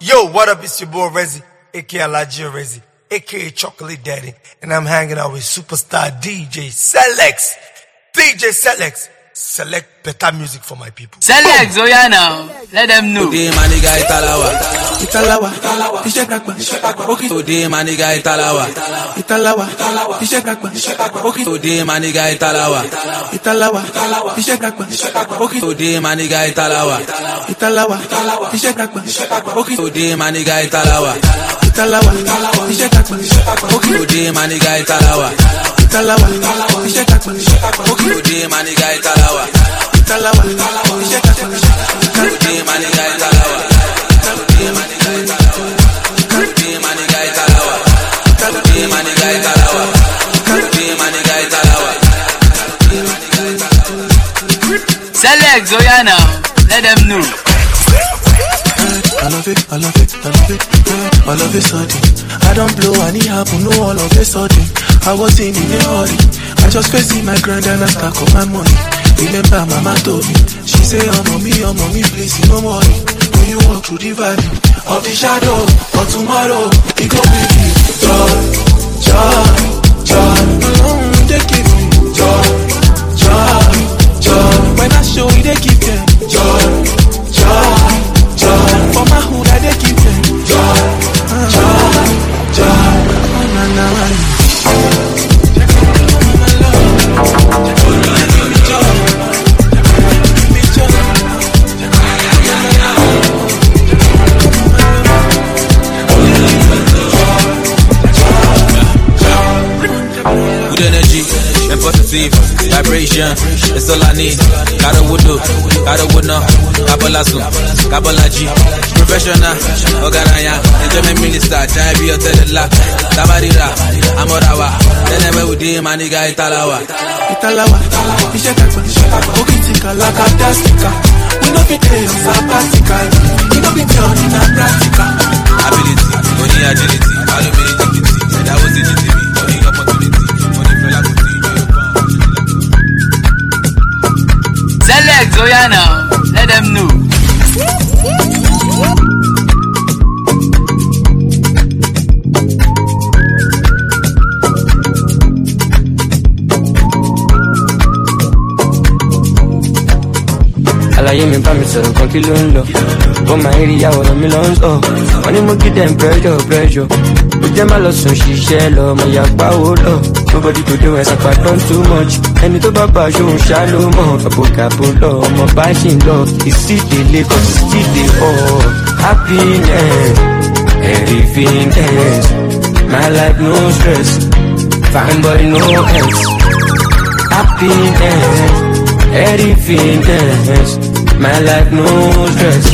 Yo, what up? It's your boy Rezi, aka Alajia Rezi, aka Chocolate Daddy, and I'm hanging out with superstar DJ Selex. DJ Selex, select better music for my people. Selex, oh yeah now, let them know. Today my nigga Italawa, okay. Today my nigga Italawa, okay. Today my nigga Italawa, okay. Today my nigga Italawa, okay. Today my nigga Italawa, okay. Today my nigga Italawa, okay. Today my nigga Italawa, today my nigga Italawa, today my nigga Italawa, today my nigga Italawa, today my nigga Italawa, today my nigga Italawa. Selex, oh yeah now, let them know. I love it, I love it, I love it, I love it sudden. I don't blow any happen, no all of a sudden. I was in a hurry, I just facing my grind and I stack up my money. Remember mama told me, she say oh mommy, please no worry. When you walk through the valley of the shadow of tomorrow, it go with you. Joy, joy, joy, they give me joy, joy, joy. When I show you, they give them joy, joy, joy. For my hood, I they give them joy, joy, joy. Good energy and positive vibration, it's all I need. Gotta wudu, kabalasu, kabalaji, professional, oganaya, enjoyment minister, Jaibi Otelala, Tabarira, Amorawa, then never with him, my nigga Italawa, Okitika, Lakadastika, we know be there, Sabatika, we know be done in a practical. Ability, money agility, aluminity, that was it to me, money opportunity, money fella good. Selex, oh yeah now, let them know. Àlàyé mi bá mi sọ̀rọ̀ kan kí ló ń lọ. Ó máa ń rí ìyàwó mi lọ ń sọ. Wọ́n ní mo kí dem pressure. Ó jẹ́ má lọ sùn ṣiṣẹ́ lọ, mo yà pa owó lọ. Nobody to do ẹ̀sán pàdán too much. Ẹni tó bá bá aṣọ òun ṣá ló mọ̀. Àbòkàbò lọ, ọmọ bá ṣì ń lọ. Ìsídèlé kan sì sídè ọ̀. Happiness, everythingness. My life no stress. Fine boy no else. Happiness, everythingness. My life no stress.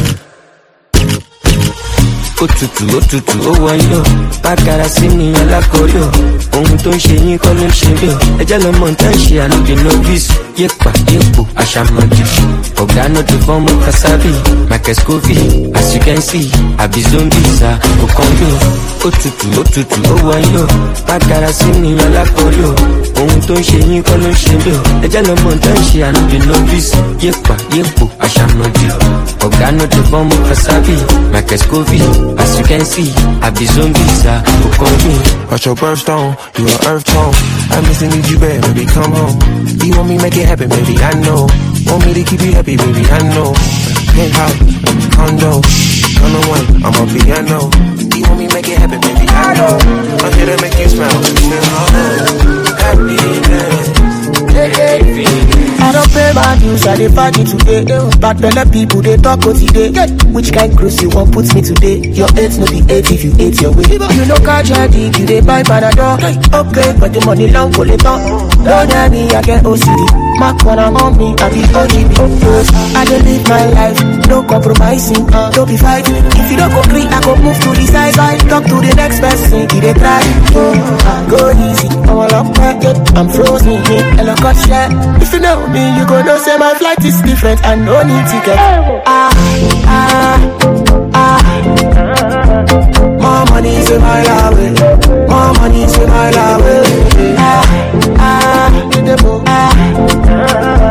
Òtútù, ó wọ́nyọ̀. Bákàrà sí ni alákọ̀ọ́yọ̀. Ohun tó ń ṣe yín kọ́ ló ń ṣe mí. Ẹjẹ́ lọ́mọ tá ń ṣe àlùdè novice. Yépa, yépo, àṣàmọ̀jì. Ọ̀gá náà ti fọ́ọ̀mù Kasabi. Michael Scoville, as you can see. Àbí zombies, kò kàn mí. Òtútù, ó wọ́nyọ̀. Bákàrà sí ni alákọ̀ọ́yọ̀. Ohun tó ń ṣe yín kọ́ ló ń ṣe mí. Ẹjẹ́ lọ́mọ tá ń ṣe àlùdè novice. Yépa, yépo, àṣàmọ̀jì. Ọ̀gá náà ti fọ́ọ̀mù Kasabi. Michael Scoville, as you can see. Àbí zombies, kò kàn mí. Watch your birthstone, you an earth tone. I miss and need you bad, baby, come home. You want me make it happen, baby, I know. Want me to keep you happy, baby, I know. Penthouse, condo, on the one, I'm a piano. You want me make it happen, baby, I know. I'm here to make you smile, baby, happiness. I don't pay my dues, I dey party today. Bad belle people, they talk what today. Which kind cruise you want put me today? Your 8 no be 8 if you 8 your way. You know catch your dick, you dey buy Panadol. Okay, but the money long for later. Don't tell me I get OCD. Mark when I'm on me, I be OGB. I dey live my life, no compromising, don't be fighting. If you don't go green, I go move to the side. Talk to the next person, he dey try. Go easy, I'm frozen, and I got shit. If you know me, you go know say my flight is different, I no need ticket. More money is a mile away. More money is a mile away.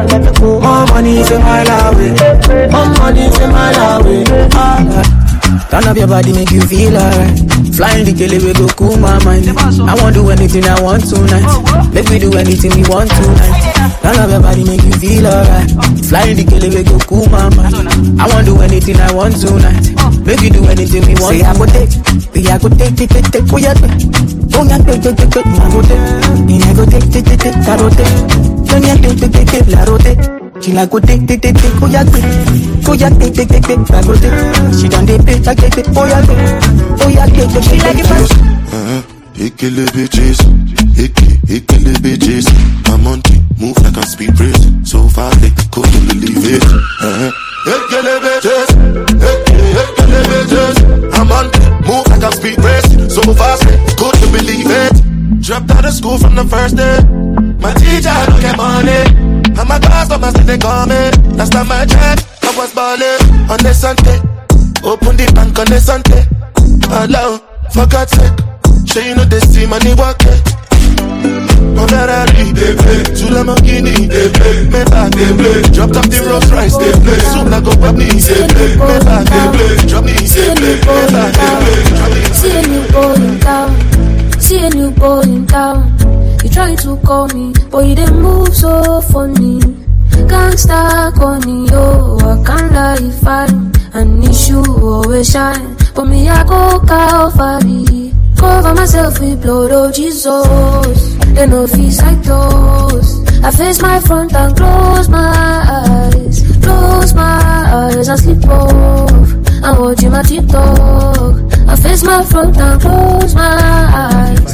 More money is a mile away. More money is a mile away. Turn up your body, make you feel alright. Flying the kele, we go cool my mind. I won't do anything I want tonight. Make we do anything we want tonight. Turn up your body, make you feel alright. Flying the kele, we go cool my mind. I won't do anything I want tonight. Make we do anything we want. Say I go take, oh yeah, oh yeah, take, I go take, I go take, I go take, don't ya take, la rote. She like go take, oh yeah, take, I go take. She done take, oh yeah, take, she like it first. Kill bitches, kill bitches. I'm on it, move like I'm speed race. So far they couldn't believe it. Kill bitches, kill bitches. I'm on it, move like I'm speed race. So fast they couldn't believe it. Dropped out of school from the first day. My teacher don't get money. And my customers they call me. Last time I checked, I was balling on the Sunday. Open the bank on the Sunday. Alone, for God's sake. Sure you know they see money walking. On Ferrari, they play. To Lamborghini, they play. Maybach, they play. Dropped off the Rolls Royce, they play. Soon I go up me, they play. Maybach, they play. Drop me, they play. Maybach, they play. Drop me. See a new going down. See a new going down. You try to call me, but you didn't move so funny. Can't start calling you, I can't lie if I need you always shine. But me I go Calvary, cover myself with blood of Jesus. They no fees like those. I face my front and close my eyes and sleep off. I'm watching my TikTok. I face my front and close my eyes.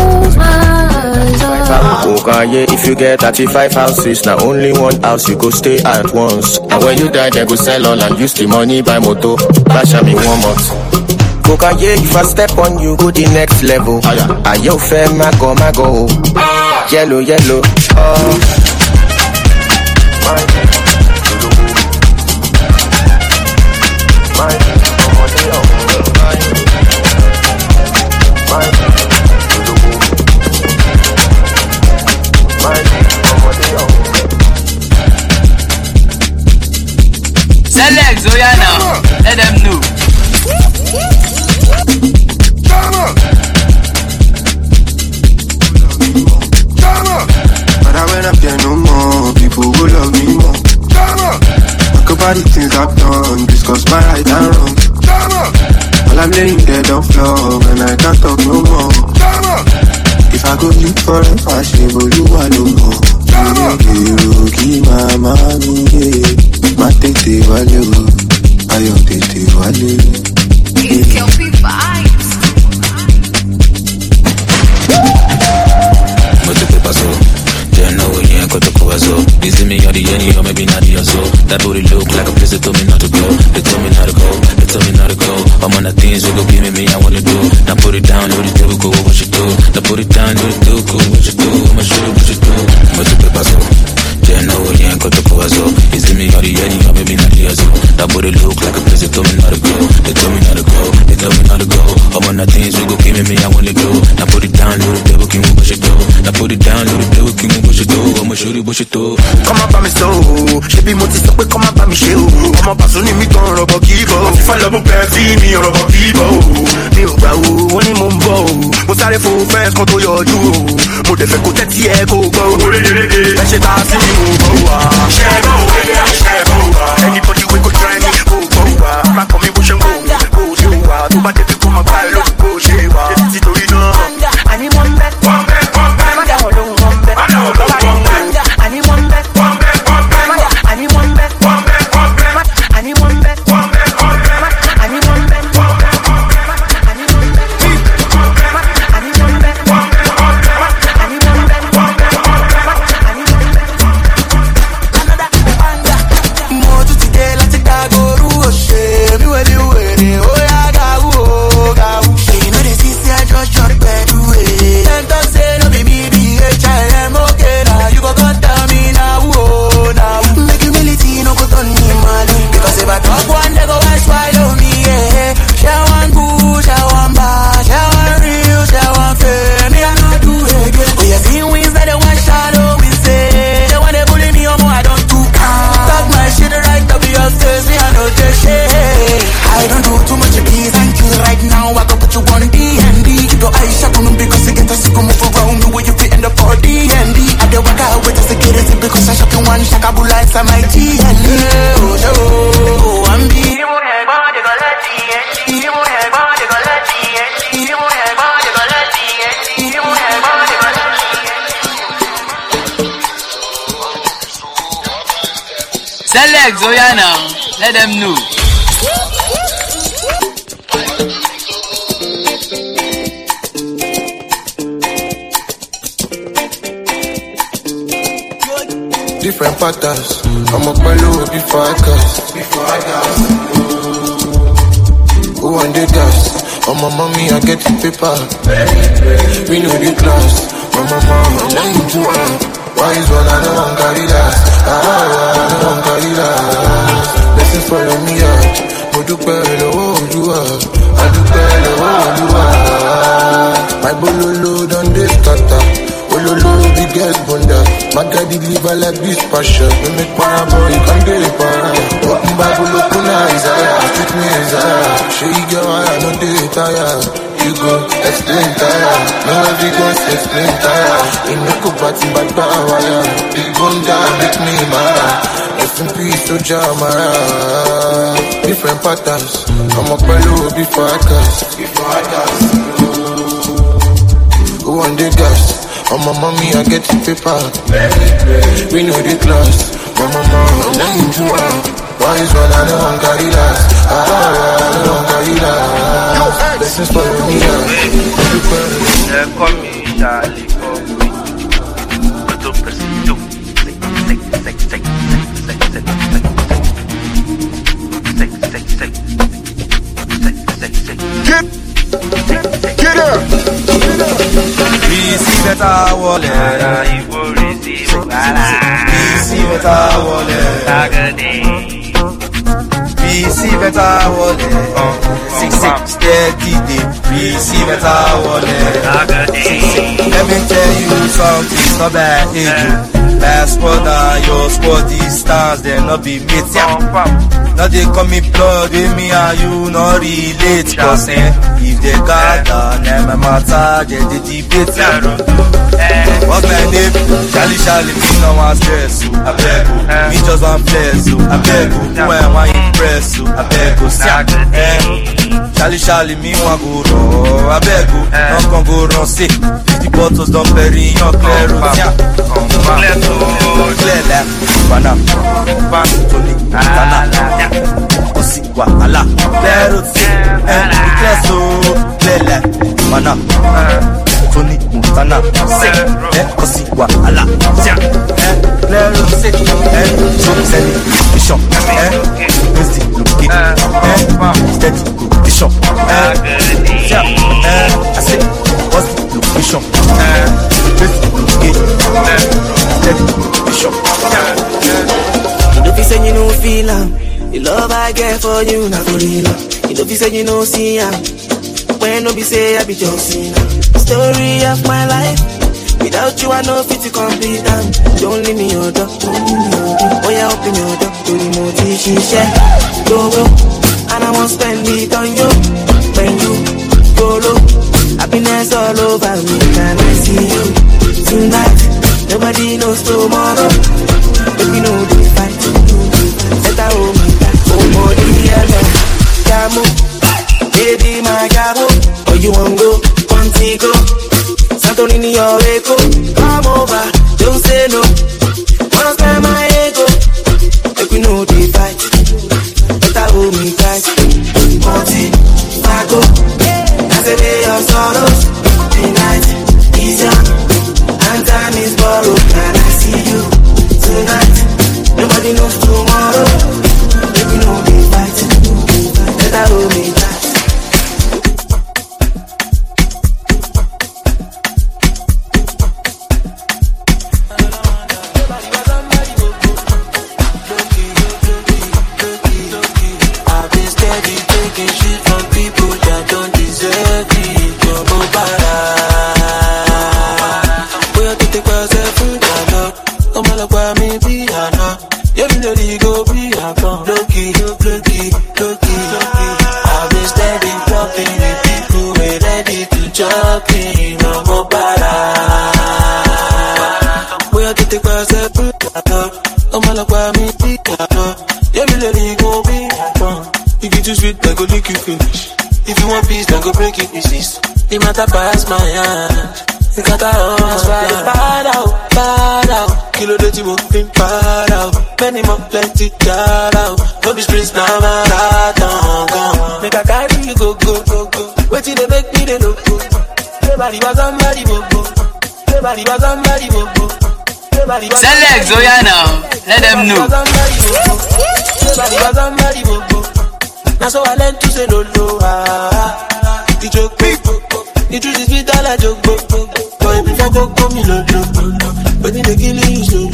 Okay, if you get 35 houses, now only one house you go stay at once. And when you die, they go sell all and use the money buy motor. Bash me 1 month. Okay, if I step on you, go the next level. Are you fair, mago? Yellow. Select Zoyana, let them know. But I went up there no more. People will love me more. Talk about the things I've done, discuss my right and wrong. While I'm laying dead on floor, and I can't talk no more. If I go live forever, she will you alone. Kiruki mama niye. Ma tete wale o, ayo tete wale. It's Kelpie Vibes. Moto paso, they know we ain't got to go as well. They see me on the end, or maybe not the so. That booty look like a place they told me not to go. They told me not to go, they told me not to go. I'm on the things you go give me, I wanna do. Now put it down, do the devil go, what you do? Now put it down, do the devil go, what you do? I'ma show you what you do. Moto paso. They know we ain't got to go as well. They see me on the end, or maybe not the so. That booty look like a place they told me not to go. They told me not to go, they told me not to go. I'm on the things you go give me, I wanna do. Now put it down, do the devil king, what you do? Now put it down, do the devil king, what you do? I'ma show you what you do. Come up by me so, she be multi so quick, come up by me show. Come up by so me gon' rubber kibo. If I love a see me rubber kibo. Me o gba o, woni mo nbo o. Mo sáré fo fence kan tó yọjú o. Mo dẹ̀ fẹ́ kó tẹ́tí ẹ kó gbọ́ o. Ẹ ṣe ta sí mi o gbọ́ wa. Ṣé gbọ́ o, ṣé gbọ́ wa. Anybody we go try me o gbọ́ wa. Má kọ́ mi bó ṣe ń wò mí kó ṣe wà. Tó bá tẹ̀lé kó má gbá ẹ lóko kó ṣe wà. Ètí torí náà. Àní wọ́n bẹ́. Má dá wọn lóhùn wọ́n bẹ́. Àní wọ́n bẹ́. answer my TLA. Oh, I'm be. Select, oh yeah now, let them know. Different patterns, I'm a fellow before I cast. Who want the gas? On my mommy, I get the paper. We know the class. My mama, let you do it. Why is one I don't want carry that? I don't want carry that. Blessings follow me out. Mo dúpẹ́ lọ́wọ́ Olúwa. I dúpẹ́ lọ́wọ́ Olúwa. My bololo don dey scatter. Ololo biggest bunda. My guy deliver like this passion. We make parable, you can't get it para. Open Bible, open Isaiah. Treat me Isaiah. Show you girl, I know they tired. You go explain tire. No evidence explain tire. In the cook party by power. Big bunda make me mad. SMP soldier Mara. Different patterns. I'm a fellow before I cast. Who want the gas? On my mommy, I get the paper. We know the class. My mama, let you do it. Why is one I don't want carry that? I don't want carry that. Lessons follow me out. Call me Charlie, call me. But don't pursue. Get up! Receive better wallet. Receive better wallet. Receive better wallet. 6 steady day. Receive better wallet. 6. Let me tell you something. It's not bad, age. Last squad and your squad distance, they not be mates. Now they call me blood, with me and you not relate. Cause if they gather, never matter, they debate. What's my name? Charlie, me no one stress you. I beg you, me just want flex you. I beg you, who I want impress you. I beg you, Charlie, me want go raw. I beg you, not gon' go wrong. Say 50 bottles don't bury your clear. Clear that, Bana, Tony, Tana, Osiwa, Allah, clear it, clear so, clear that, Bana, Tony, Tana, Osiwa, Allah, clear it, so send it, Bishop, Wednesday, steady, Bishop, I say, what's the location? You don't be saying you don't feel the love I get for you, not for real. You don't be saying you don't see when no be say I be just seen story of my life. Without you I know fit to complete them. Don't leave me your door. Oh yeah, open your door. Do the motive she share. Go, and I won't spend it on you. When you go low, happiness all over me. Can I see you tonight? Nobody knows tomorrow. If you know the fight, better hold me back. Oh, body, hello, Gamo, baby, my Gamo. Oh, you want go, Contigo, Santorini, your echo. Come over, don't say no. Wanna spend my ego. If you know the fight, better hold me tight. Conti, Pago, that's a day of sorrows. The night is young. And time is borrowed, and I see you finish. If you want peace, then go break it, resist. The matter pass my hand. You got that all bad out. Kilo de timo, pin bad out. Many more plenty got out. No be streets now, marathon. Make a carry you go. Wait till they make me the look. Everybody was somebody bobo. Everybody was somebody bobo. Select Zoyana, let them know. Everybody was somebody bobo. Now so I learned to say no. The joke, the truth is with all I joke. Boy, before go me low. But in the killing you so.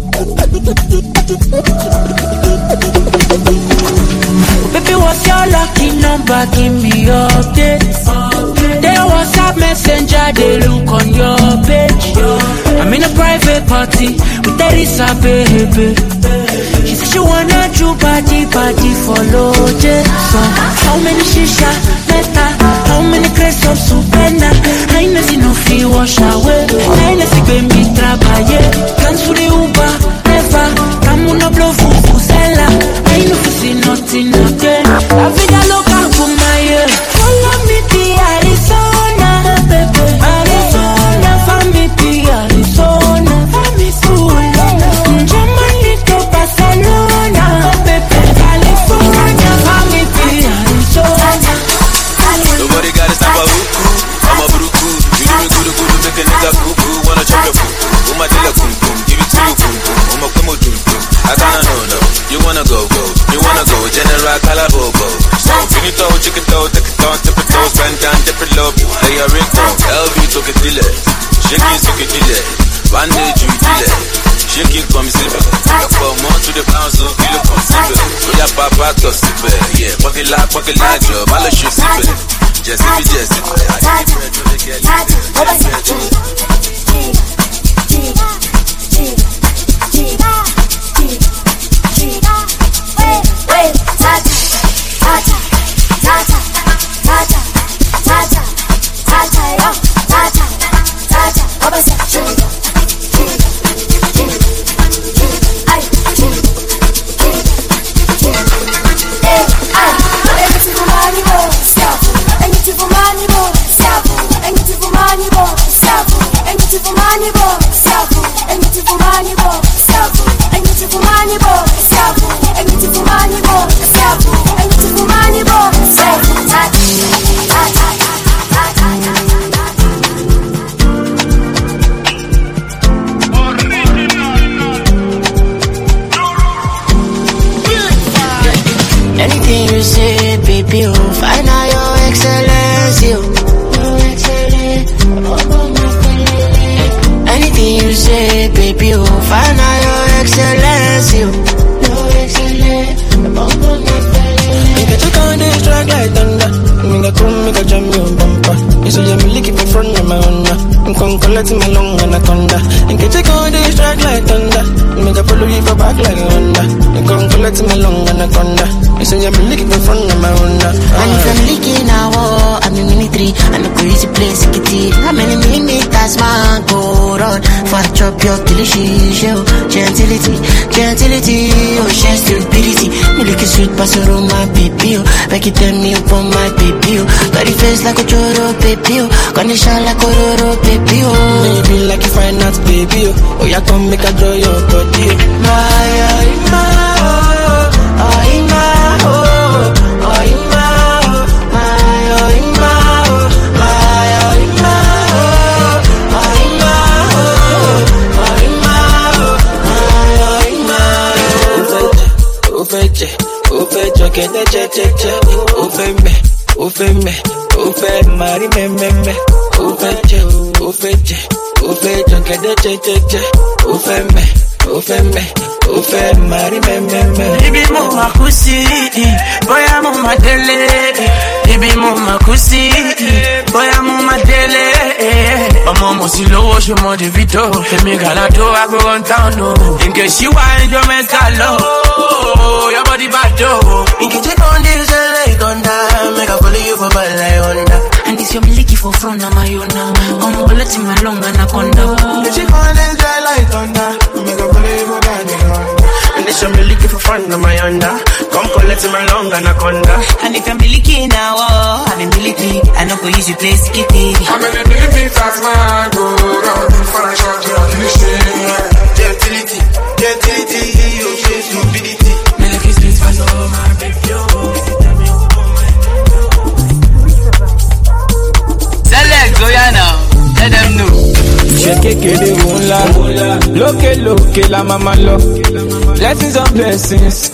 Baby, what's your lucky number? Give me your updates. They WhatsApp messenger, they look on your page. I'm in a private party with Teresa, baby. She said she wanna do party for Lode. So, how many shisha, meta? How many crates of supena? I know she no feel wash away. I know she been me trabaye. Cancel the Uber, never. Come on, no blow fufusela. I know she see nothing again. La vida loca for my ear. Follow me to Arizona, baby. Arizona, follow me to Arizona. Germany to Barcelona, baby. California, follow me to Arizona. Nobody got a stop a hookoo. I'm a buruku. You do me good, make a nigga cuckoo. Wanna chop your poo. Uma de la kum kum. Give it to you kum kum. Uma kumo dum dum. I kinda know. You wanna go. You wanna go. General Calabobo. So, finito, chicken toe, take it down, tip it toe, spend down, dip it low. Lay your ring on. LV took it delay. Shake it, took it delay. Bandage you delay. Shake it, come silver. For more to the council, kill it, come silver. So, ya papa, toss it, yeah. Pocket like, job. I'll shoot it. Just anything you say, baby, oh, find out your excellency, anything you say, baby, oh, find out your excellency, Nigga, you can't distract like thunder. Nigga, come, make a jam your bumper. You say you're licking in front of my honor. I'm come collecting my long anaconda. Nigga, you can't distract like thunder. Nigga, follow you for back like a Honda. You come collecting my long anaconda. You say you're licking in front of my honor. and if I'm leaking now, I'm in military, and a crazy place, kitty. How many millimeters, man, go run for a chop your delicious show? Gentility, oh, she's stupidity. Me look sweet, pass around my baby, oh. Back it tell me upon my baby, oh. Got the face like a choro, baby, oh. Condition like a roro, baby, oh. Maybe like you find out, baby, oh. Oh, yeah, come make a draw your body, Mari me mari me Ibi mo makusi, boya mo madele. Ibi mo makusi, boya mo madele. Ọmọ mo si lówó ṣe mo di vito. Èmi gàlá tó wá go on town no. In case you want enjoy mental low, your body bad though. In case you don't diesel like Honda, make a follow you for bad like Honda. And this your miliki for front of my own now. I'm bulleting my long anaconda. In case you don't diesel like Honda, make a follow you for bad like Honda. And this your miliki for front of my Honda. Come collect met him a long anaconda. And if I'm milky now, oh, I'm in military. I know go use your place, kitty. I'm in the military, that's my go. For a short, you're gentility, you say stupidity. Milky streets for no my baby. Select, oh yeah now. Let them know. Loke la mama lo. Blessings on blessings.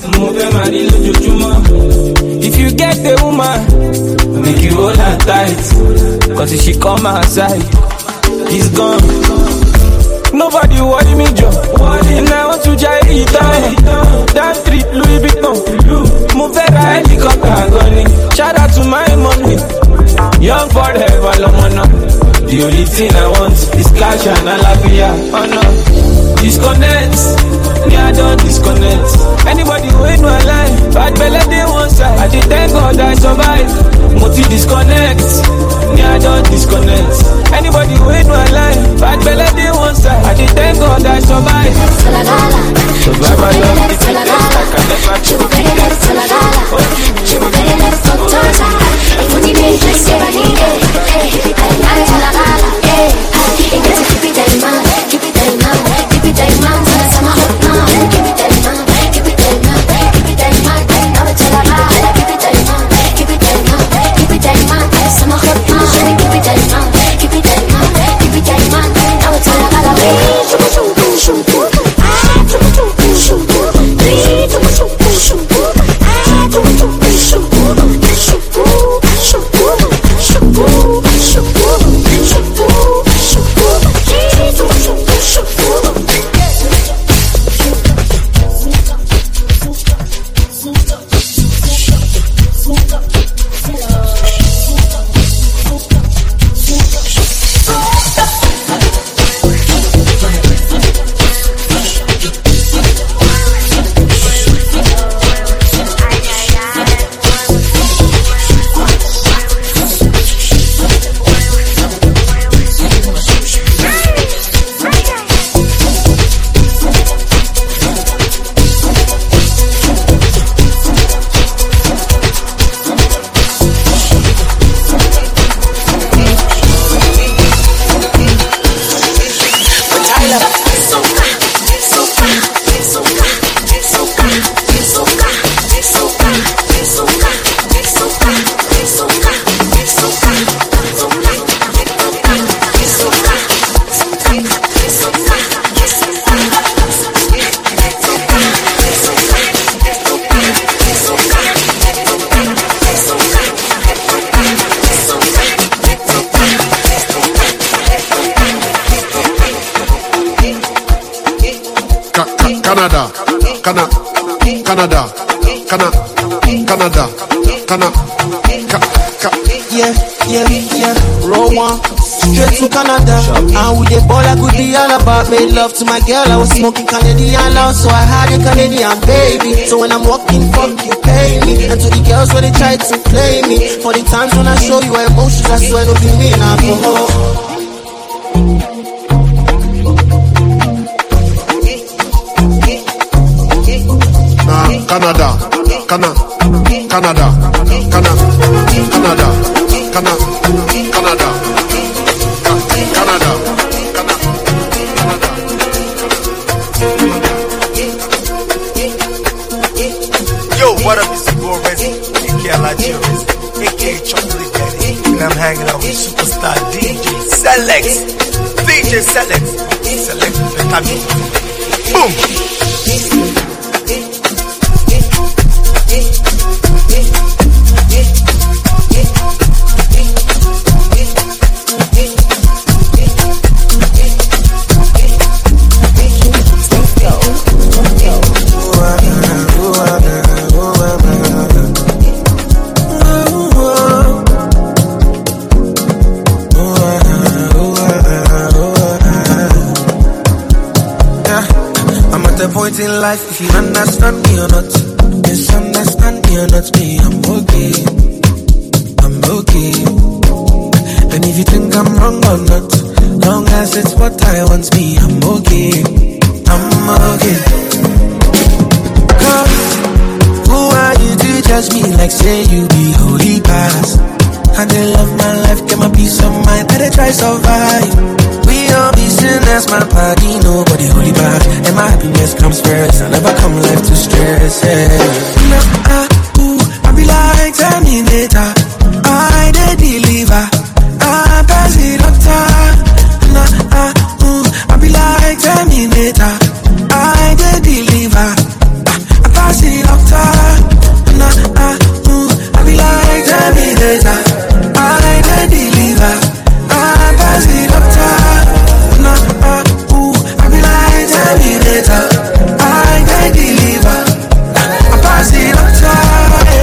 If you get the woman, make you hold her tight. Cause if she come outside, he's gone. Nobody worry me, Joe. And I want to try it down. That trip, Louis Vuitton. Move a helicopter, gunning. Shout out to my money. Young forever, Lomana. The only thing I want is cash and alafia. Oh no, disconnect. Me I don't disconnect. Anybody who ain't no line, bad belly they one side. I did thank God I survive. Multi disconnect. Me I don't disconnect. Anybody who ain't no line, bad belly they one side. I did thank God I survive. Survive my love. Made love to my girl, I was smoking Canadian loud, so I had a Canadian baby. So when I'm walking, fuck you, pay me. And to the girls when they try to play me, for the times when I show you emotions, I swear don't be me now. Canada. What up, it's your boy Rezi, aka Alaji Rezi, aka Chocolate Daddy, and I'm hanging out with superstar DJ Select. DJ Select, select better music. Boom! In life, if you understand me or not, misunderstand me or not, me, I'm okay. And if you think I'm wrong or not, long as it's what I want, me, I'm okay. Cause who are you to teachers me like say you be holy pass. And they love my life, get my peace of mind, better try survive. We all be sinners, my body, nobody holy back. And my happiness comes first, I never come left to stress, yeah. I be like Terminator, I dey deliver, I pass it up time. I be like Terminator, I dey deliver, I pass it up time. I be like Terminator, I dey deliver, I pass it up time. I be like Terminator, I dey deliver, I pass it up time.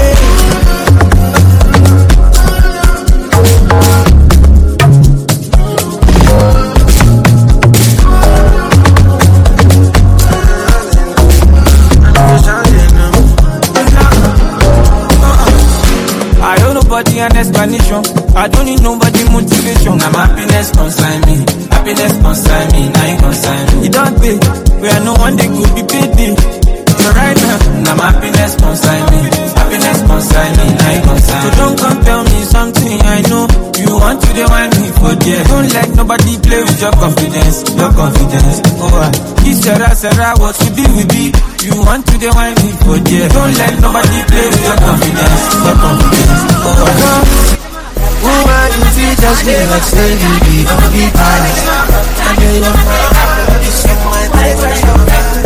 Nobody an explanation. I don't need nobody motivation. Now my happiness consign me. Happiness consign me. Now you consign me. You don't pay. Where no one day could be paid. So right now my happiness consign me. Happiness consign me. Now you consign me. So don't come tell me something I know. You want to divine me for there. Don't let nobody play with your confidence. Your confidence. Oh, this Sarah, what we be. You want to divine me for there. Don't let nobody play with your confidence. Your confidence. Woman, you teachers me like say you be holy pass. And they love my life, peace of mind, better try survive.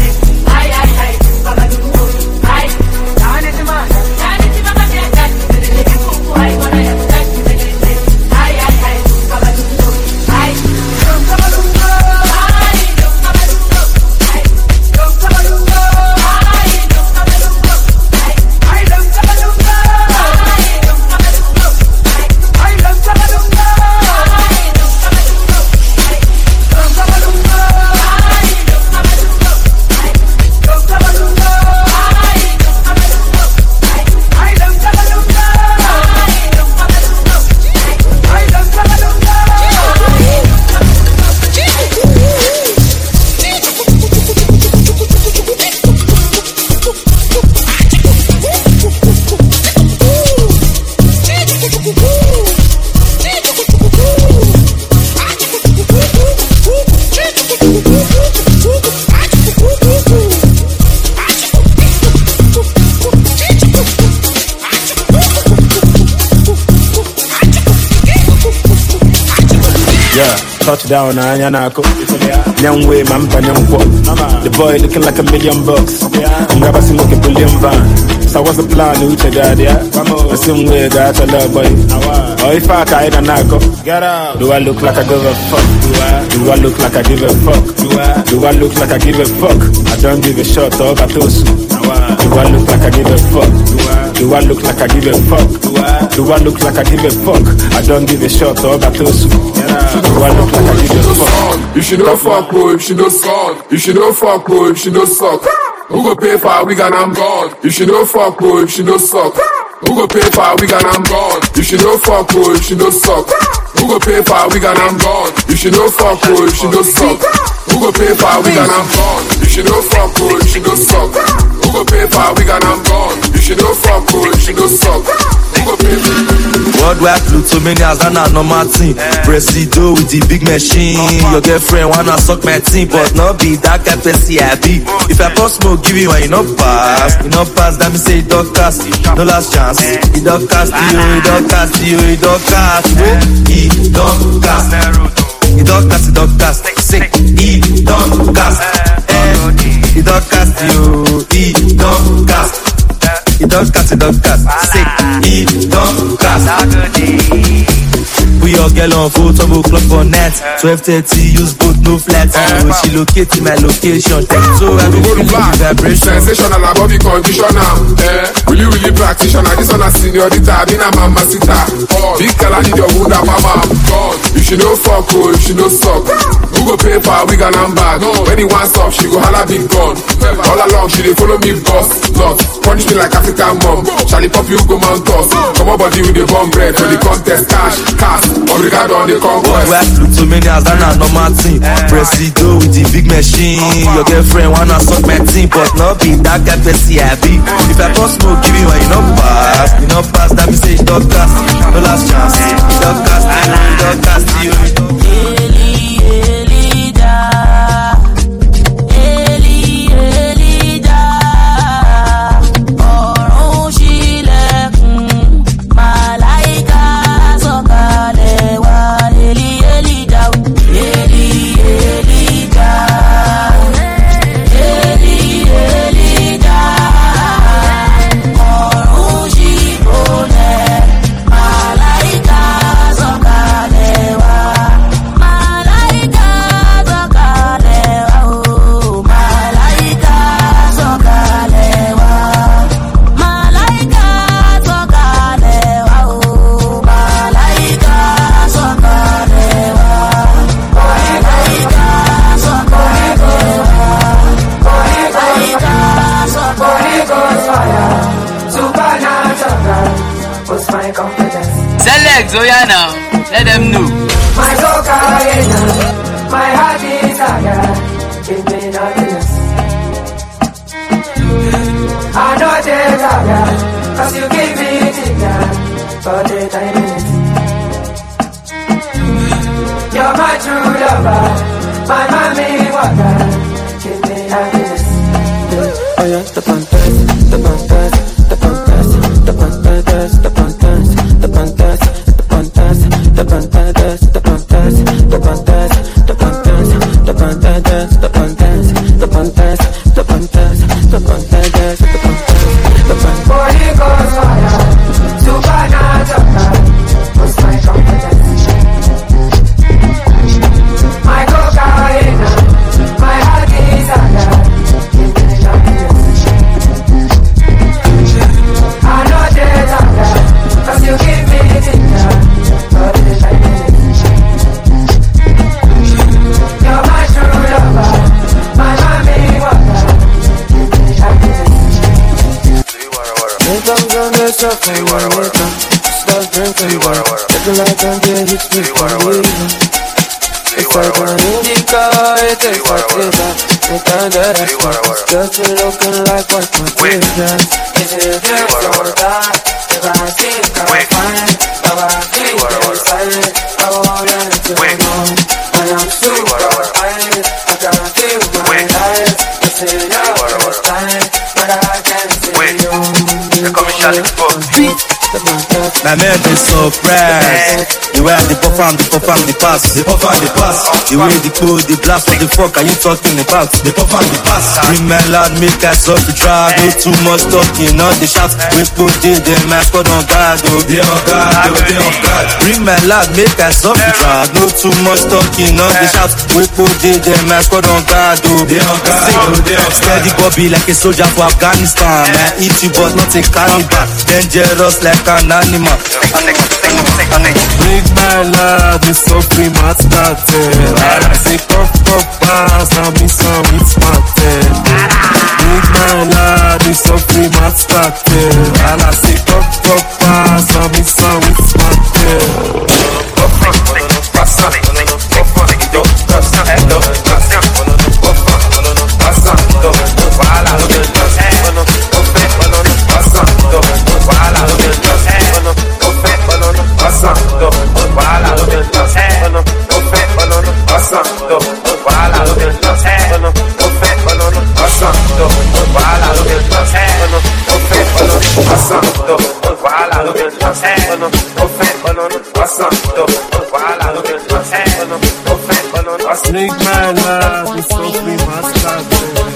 Touchdown, Anyanako. Young way, man, the boy looking like $1 million. I'm never seen looking billion van. So what's the plan? You check out, yeah? The same way, that's a love boy. Oh, if I can't, get out. Do I look like I give a fuck? Do I look like I give a fuck? Do I look like I give a fuck? I don't give a shot, dog. I told you. Do I look like I give a fuck? Do I look like I give a fuck? Do I look like I give a fuck? I don't give a shot, dog. I told you. Do I look like I give a fuck? You should not fuck, bro, if she don't suck. You should not fuck, bro, if she don't suck. Who go pay for a wig and I'm gone? You should not fuck, bro, if she don't suck. Who go pay for a wig and I'm gone? You should not fuck, bro, if she don't suck. Who go pay for a wig and I'm gone? You should not fuck, bro, if she don't suck. Who go pay for a wig and I'm gone? You should not fuck, bro, if she don't suck. Who go pay for a wig and I'm gone? You should not fuck, bro, if she don't suck. Who go pay for Worldwide Plutomanias, and a normal team. Presido with the big machine. Your girlfriend wanna suck my team, but not be that guy person I be. If I pass smoke, give you one, you not pass. You not pass, that me say it don't cast. No last chance. It don't cast you, it don't cast you, it don't cast. It don't cast. It don't cast, it don't cast. Say, it don't cast. It don't cast you, it don't cast. It don't cast, it don't cast. Say, it don't cast. We all get on 4 o'clock for net. 12:30, use both, no flats. She locate my location. So I will go back. Vibration. Sensational above the conditioner. Really practitioner. This one a senior. This a mama sita. Big girl, I need your wood up, mama. God. You should she no fuck, oh, if she no suck. Who go pay for her wig and handbag? When he wants up, she go holla big gun. All along, she dey follow me boss. Not punish me like African mom. Charlie Pop, you go mount us. Come on, body with the bomb bread for the contest. Cash, cast, obrigado on the conquest. We have flew to many as that not normal thing. Presido with the big machine. Your girlfriend wanna suck my team, but not be that guy Pepsi happy. If I don't smoke, give you one, you not pass, that me say it's dog cast. No last chance, dog cast, dog cast you. So yeah now, let them know. My cocaine, my heart desire, give me happiness. I know desire, cause you give me ginger for the timeliness. You're my true lover, my mommy water, give me happiness. Oh yeah, the pantas, the pantas, the pantas, the pantas, the pantas, the pantas. The pantas, the pantas, the pantas, the pantas, the pantas, the pantas, the pantas, the pantas, the pantas, the pantas. Holy Ghost fire, supernatural, what's my confidence? My cocaine, my heart desire, give me happiness. I know desire, cause you give me ginger. You're my true lover, my mommy water, give me happiness. If I'm gonna suffer, start drinking, looking like I'm getting hit with poison. If I can indica, it is what it is. It ain't that I just be looking like what my visions. Is it just or that? If I think I'm fine, but I think I'm silent. I want to know I am super fine. I can't feel my life. I say no more time, but I can't see you. You're coming shot in My man is surprised. The way the perform, the pass. The way the code, the blast, what the fuck are you talking about? The perform, the pass. Bring my loud, make us off the track. No too much talking, not the shots. We put it, the mask on guard. They on guard. Bring my loud, make us off the track. No too much talking, not the shots. We put it, the mask on guard. They on guard. Steady Bobby like a soldier for Afghanistan. I eat you but not a cannibal. Dangerous like an animal. Big my love, it's so free, my started. I say puff pass, now me some it's smarted. Big my love, it's so free, my started. I say puff pass, now me some it's smarted. Make my love, it's so free, my started.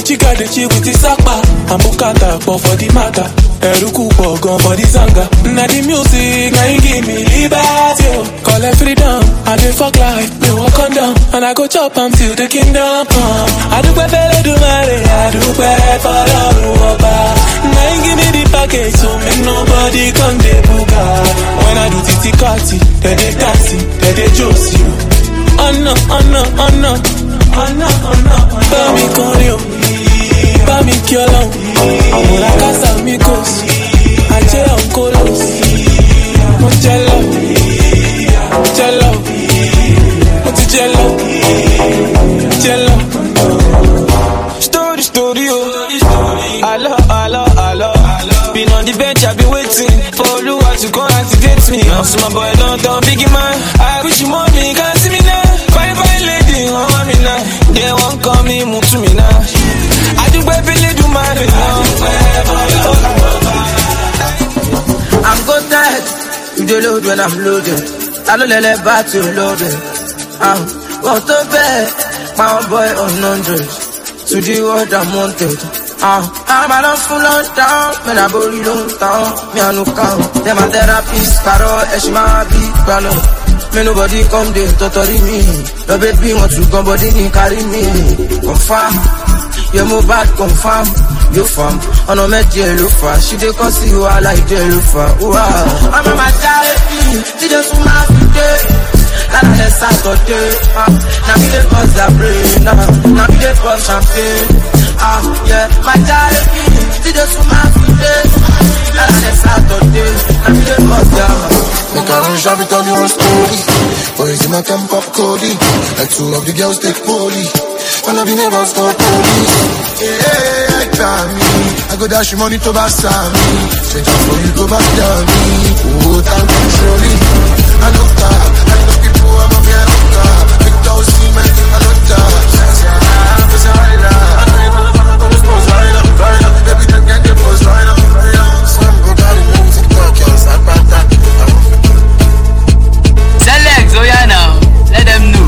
chica the chick with the sapa. I'm bukata for the matter. Eruku gun for the zanga. Now the music, now you give me liberty. Call it freedom, I dey fuck life, me walk on down. And I go chop till the kingdom come. I do better do money, I do better for love. Now you give me the package, so make nobody come the buga. When I do titi kati, they dancing, they juice you. Oh no, oh no, oh no, oh no, oh no. Bami Korio, Bami Kyolo, Amura Casa Mikos, Ajay Onkolos, Mojello, Jello, Motijello, Jello. Story, hello. Been on the bench, I've been waiting for Lua to come activate me. I'm so my boy, don't biggie man. I wish you more me, can't see me now. Fine lady, want me now. They won't call me, move to me now. I do baby, do my I'm go tired. You the load when I'm loaded. I don't let back to loaded. Want to bed, my boy on 100. To the world I'm wanted. I'm a lot full on down. Man, I body long down. Me, I no count. Them a therapist, Carol, Eshima, big balloon. Me, nobody come there, totally me. The baby wants to come, body need carry me. Confirm. You move back, confirm. You fam. On a met Jelufa. She dey cause you are like Jelufa. Wow. I'm a my child. She just want my day. Let's Saturday. Now we dey cause the brain. Now we dey cause champagne. Yeah, my child. She just want my day. Let's Saturday. Now we dey cause the. Make I run shabby, tell you a story. Boys in my camp pop Cody. Like two of the girls take poly. All of you never stop police. Yeah, I got me. I go dash you money to Basami. Change up for you to Basami. Oh, time controlling. I know that. I know people, I'm a man of God. Big toes, see me, I know that. It's a rider. I know you know the man of the sports rider. Baby, then get the post rider. Some go got it, music, podcast, I brought that. Select, oh yeah now, let them know.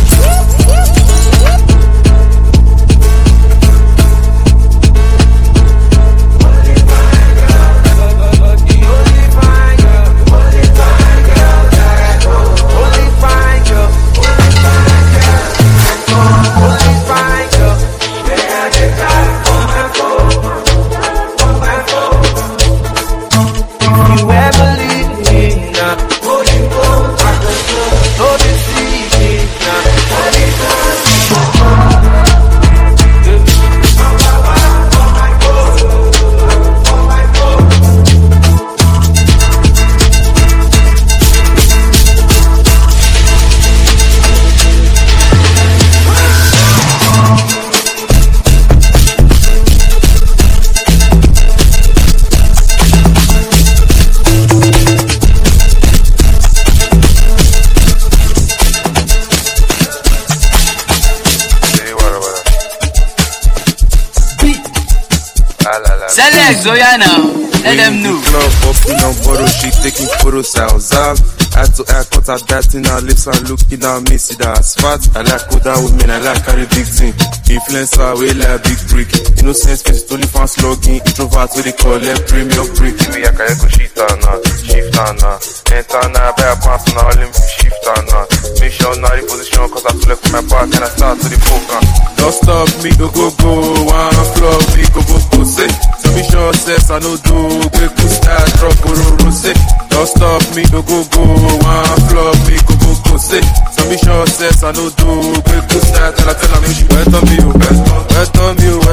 Select, oh yeah now, let them know. Club popping on photo, she taking photos out. Eye to eye, cut her that in her lips and looking at me, see that spot. I like older women, I like carry big thing. Influencer, we like big brick. Innocence, face only fans logging. Introvert, we they call them premium brick. Me, I can't go shift on enter now, better pass on all them shift on make sure now the position, cause I feel like my back and I start to the program. Don't stop me, go, one floor, we go, say. So me sure says I know do, quick to start, drop, say. Don't stop me, go, one floor, we go, say. So me sure says I know do, quick to start, and I tell her me she wet on me, wet on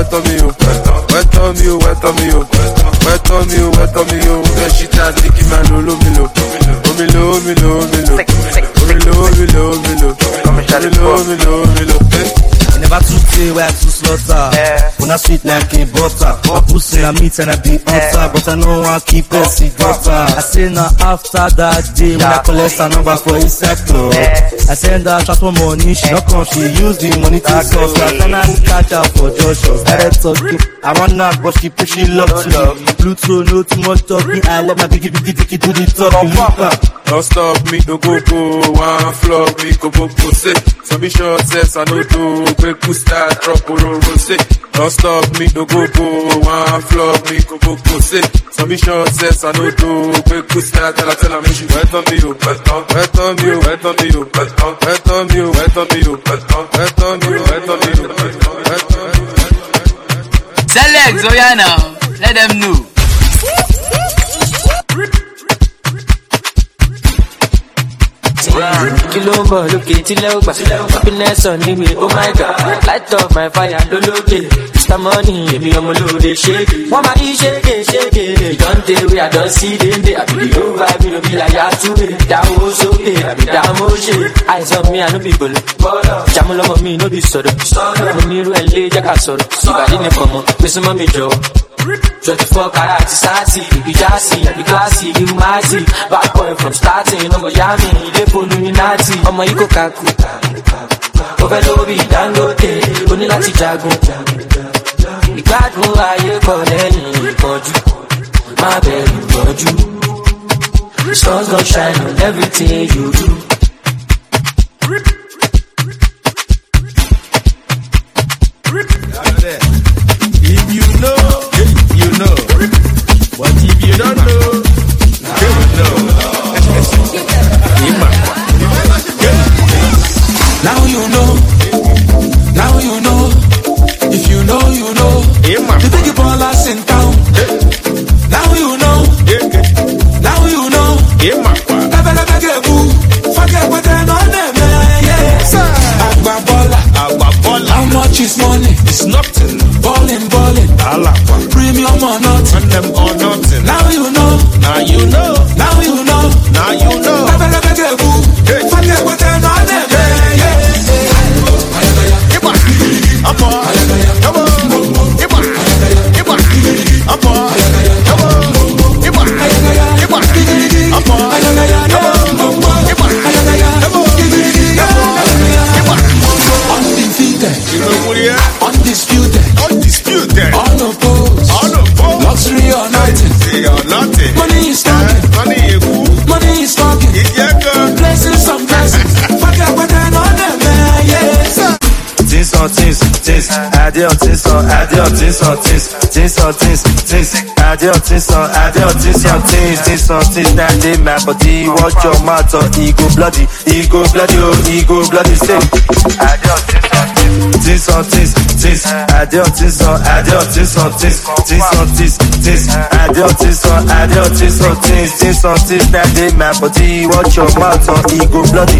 me, then she tries to give my lolo, milo. I never too play where I too slaughter. When I sweet like a butter. I pussy and meat and I be utter. But I know I keep a cigarette. I say now after that day when I collect a number for a sector. I send her transfer money, she not come, she use the money to source. I finally catch her for Joshua. Direct talking, I run out but she push it love to me. Pluto, no too much talking, I let my biggie do the talking. Don't stop me, don't go, one floor, we go, say. So be sure says I know do, quick to start, drop, say. Don't stop me, no go go. One flop me, go go go. Say, some be short sense, I know do. Quick good style, tell her me she wet on me, you wet on me, you wet on me, you wet on me, you wet on me, you wet on me, you wet on me, you wet on me. Select, oh yeah now, let them know. Kilo mo loke tile ogba happiness on the way, oh my god. Light up my fire, loloke. Mr. Money, baby, I'm a load shake. Mama, he shake it. Don't tell we I don't see them there. I be the over, I be no be like ya too. That was okay, I be that motion. Eyes on me, I no be bullet. Jamal on me, no be soda. Money real late, I got soda. See, I didn't come up, listen, mommy, Joe. 24 karat sassy, you jassy, I be classy, you mighty. Bad boy from starting, no go yummy, they pull me natty. I'm a Iko Kaku, Overlobi, Dangote, only Lati Jago. The God who I hear for any for you, my baby for you. The sun's gonna shine on everything you do. If you know, you know. But if you don't know, you know. Now you know. If you know, you know. The big ballers in town. Now you know. Now you know. Forget what they're on them. Agba how much is money? It's nothing. Ballin'. Premium or nothing. And them or nothing. Now you know. Now you know. Now you know. Now you know. Forget what they're on them. Undisputed, unopposed, luxury or nothing. Money is talking, money is talking. Blessings, some blessings. Forget what they're on them, yes. Things on things, add your things on things, add your things on things, now they my body, watch your mouth on ego bloody, say, add your things on things, add your things on add your things on things, add your things on things, now they my body, watch your mouth on ego bloody,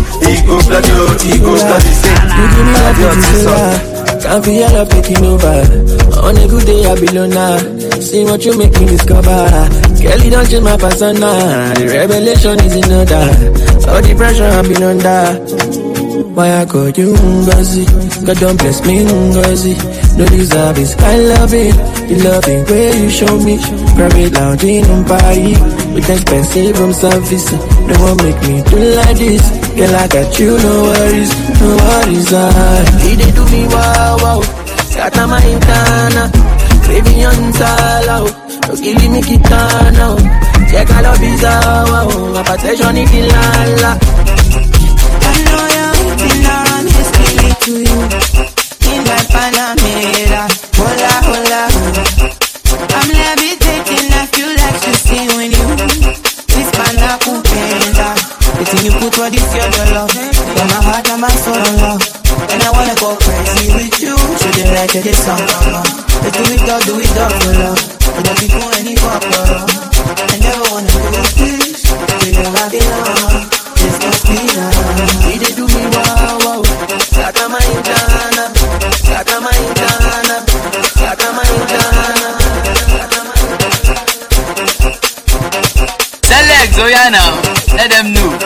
say, add your things on. Can't feel love taking over. On a good day I be loner. See what you make me discover. Kelly don't change my persona. The revelation is in order. All the pressure I've been under. Why I call you Ngozi? God don't bless me Ngozi. No deserve this kind loving. The loving way you show me. Private lounge in Paris with expensive room service. No one make me do like this. Girl, I got you, no worries. He dey do me wow. Scatter my intana. Craving on sala. No killing me kitana. Check all of his wow. My protection is in lala. I know you're looking around, just give it to you. In my Panamera. Hola. I'm levitating, I feel like to see when you. This Panamera. The thing you put for this, you're the love. You're my heart and my soul, love. And I wanna go crazy with you. Should they like this song, let's do it all for love. We don't be doing any more for love. I never wanna do this. We never belong. This must be love. He dey do me wow. Scatter my intana. Select, oh yeah now, let them know.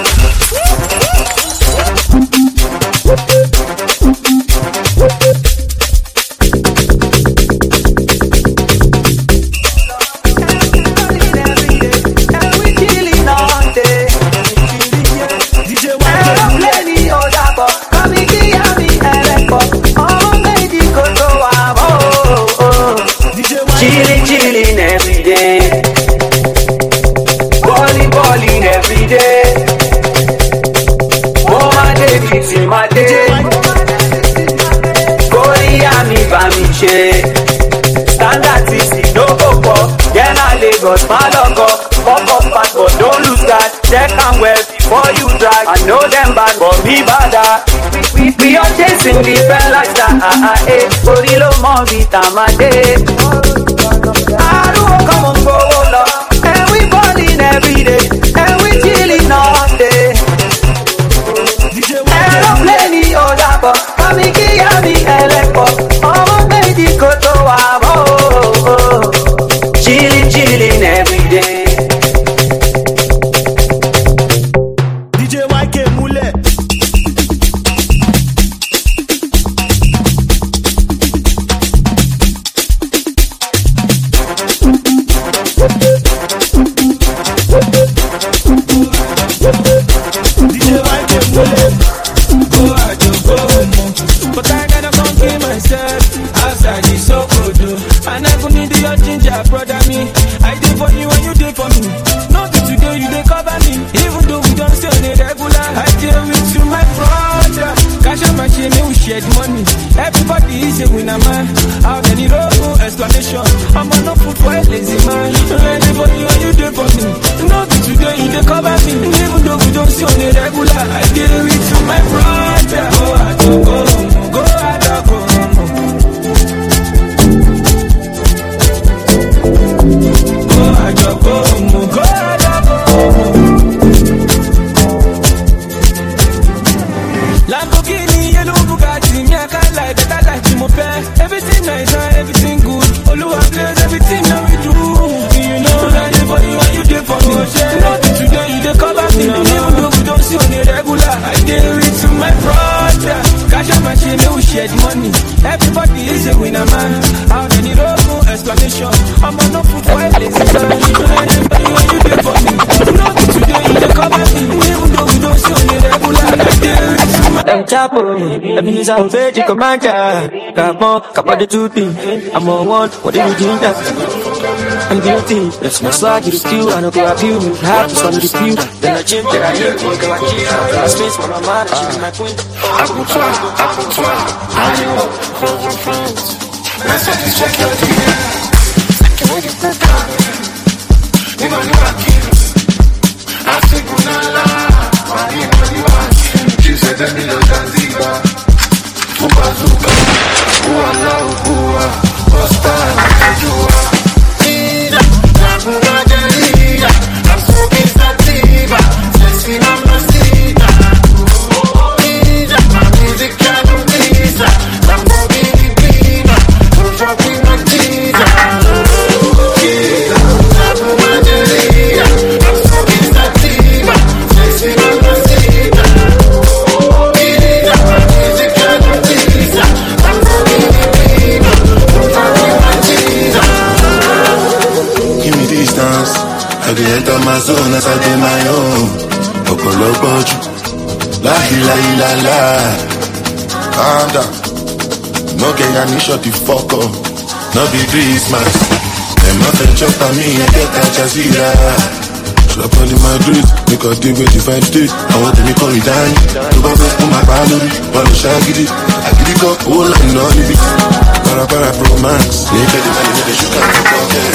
Lagos, Malaga. Fuck up fast, but don't lose that. Check and well before you drag. I know them bad, but me badder. We are chasing different lifestyle. Orilo mo vitamade. I don't come on for love. And we balling every day. And we chilling all day. Aeroplane ni odabo. Kami kiyami elepo. Omo meji koto wabo. Chilling every day. DJ YK Mule. DJ YK Mule. Go out, go home. But I gotta conquer myself. Outside is so good. And I could need your ginger, brother me. I did for you and you did for me. Nothing today, you they cover me. Even though we don't stay on a regular. I deal with you, my brother. Cash out my chain, we shared money. Everybody is a winner, man. How many road, no explanation. I'm on no food for a lazy man. I did for you and you did for me. Nothing today, you they cover me. Even though we don't stay on a regular. I deal with you, my brother. Go out, go home. Go out, go home. Lamborghini, yellow Bugatti, me I can't lie, that I like you more fair. Everything nice and everything good. Oluwa bless everything that we do. You know that I for you and you did for me. Nothing today, you dey cover me. Even though we don't see on a regular, I deal with my brother. Cash out my chain, we shared money. Everybody is a winner, man. How many road, no explanation. I'm on no food for a lazy man. You know that for you and you did for me. Nothing today, you dey cover me. Even though we don't see on a regular, I deal with Them chapo, every news I'm fake, commander. Come on, the two things. I'm on one, what do you think that? I'm guilty, that's my swag, you steal. I know go abuse me, half to swallow the few. Then I change, then I hear, go I space for my mind, she's my queen. I will try. I know, call your friends. Let's check your DNA. Can we get the dog? You know you are kings. I say good night, you know you are kings. She said that me no Zanzibar. Fubazuka, Uala, Ua, Costa, Najua. Nina, Nabuwa Jalila, I'm smoking sativa, sexy mamacita. Nina, my music can't do visa, Lamborghini Pina, don't fuck with my teaser. Nabuwa Jalila, I'm smoking sativa, sexy mamacita. Nina, my music can't do visa, Lamborghini Pina, don't fuck with my teaser. Give me distance, I dey enter my zone as I do my own. Okoloboju, la la la. Calm down, no get ya ni shut the fuck up. No be Christmas, them a fetch up on me and get a Jazeera. Drop all in my dreams, make a deal with the five state. I want to make it down. To go back to my family, but I'm shaggy. I give it up, all and all of it. Para romance, make the money, make the sugar to pocket.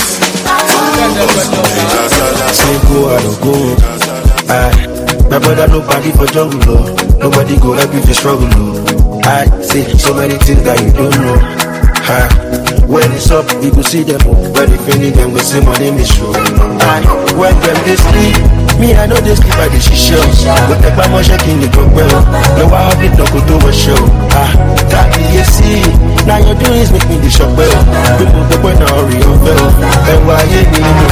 Say go, I don't go. My brother, nobody for jungle, no. Nobody go help if you struggle, no. I say so many things that you don't know. When it's up, you go see them. When they finish them, we say my name is Show. When them they sleep, me I know they sleep by the shisha. But the bama shaking the dog well. No I have it, no go do a show. That you see, now your doings make me the shop well. People the boy now real well. And why you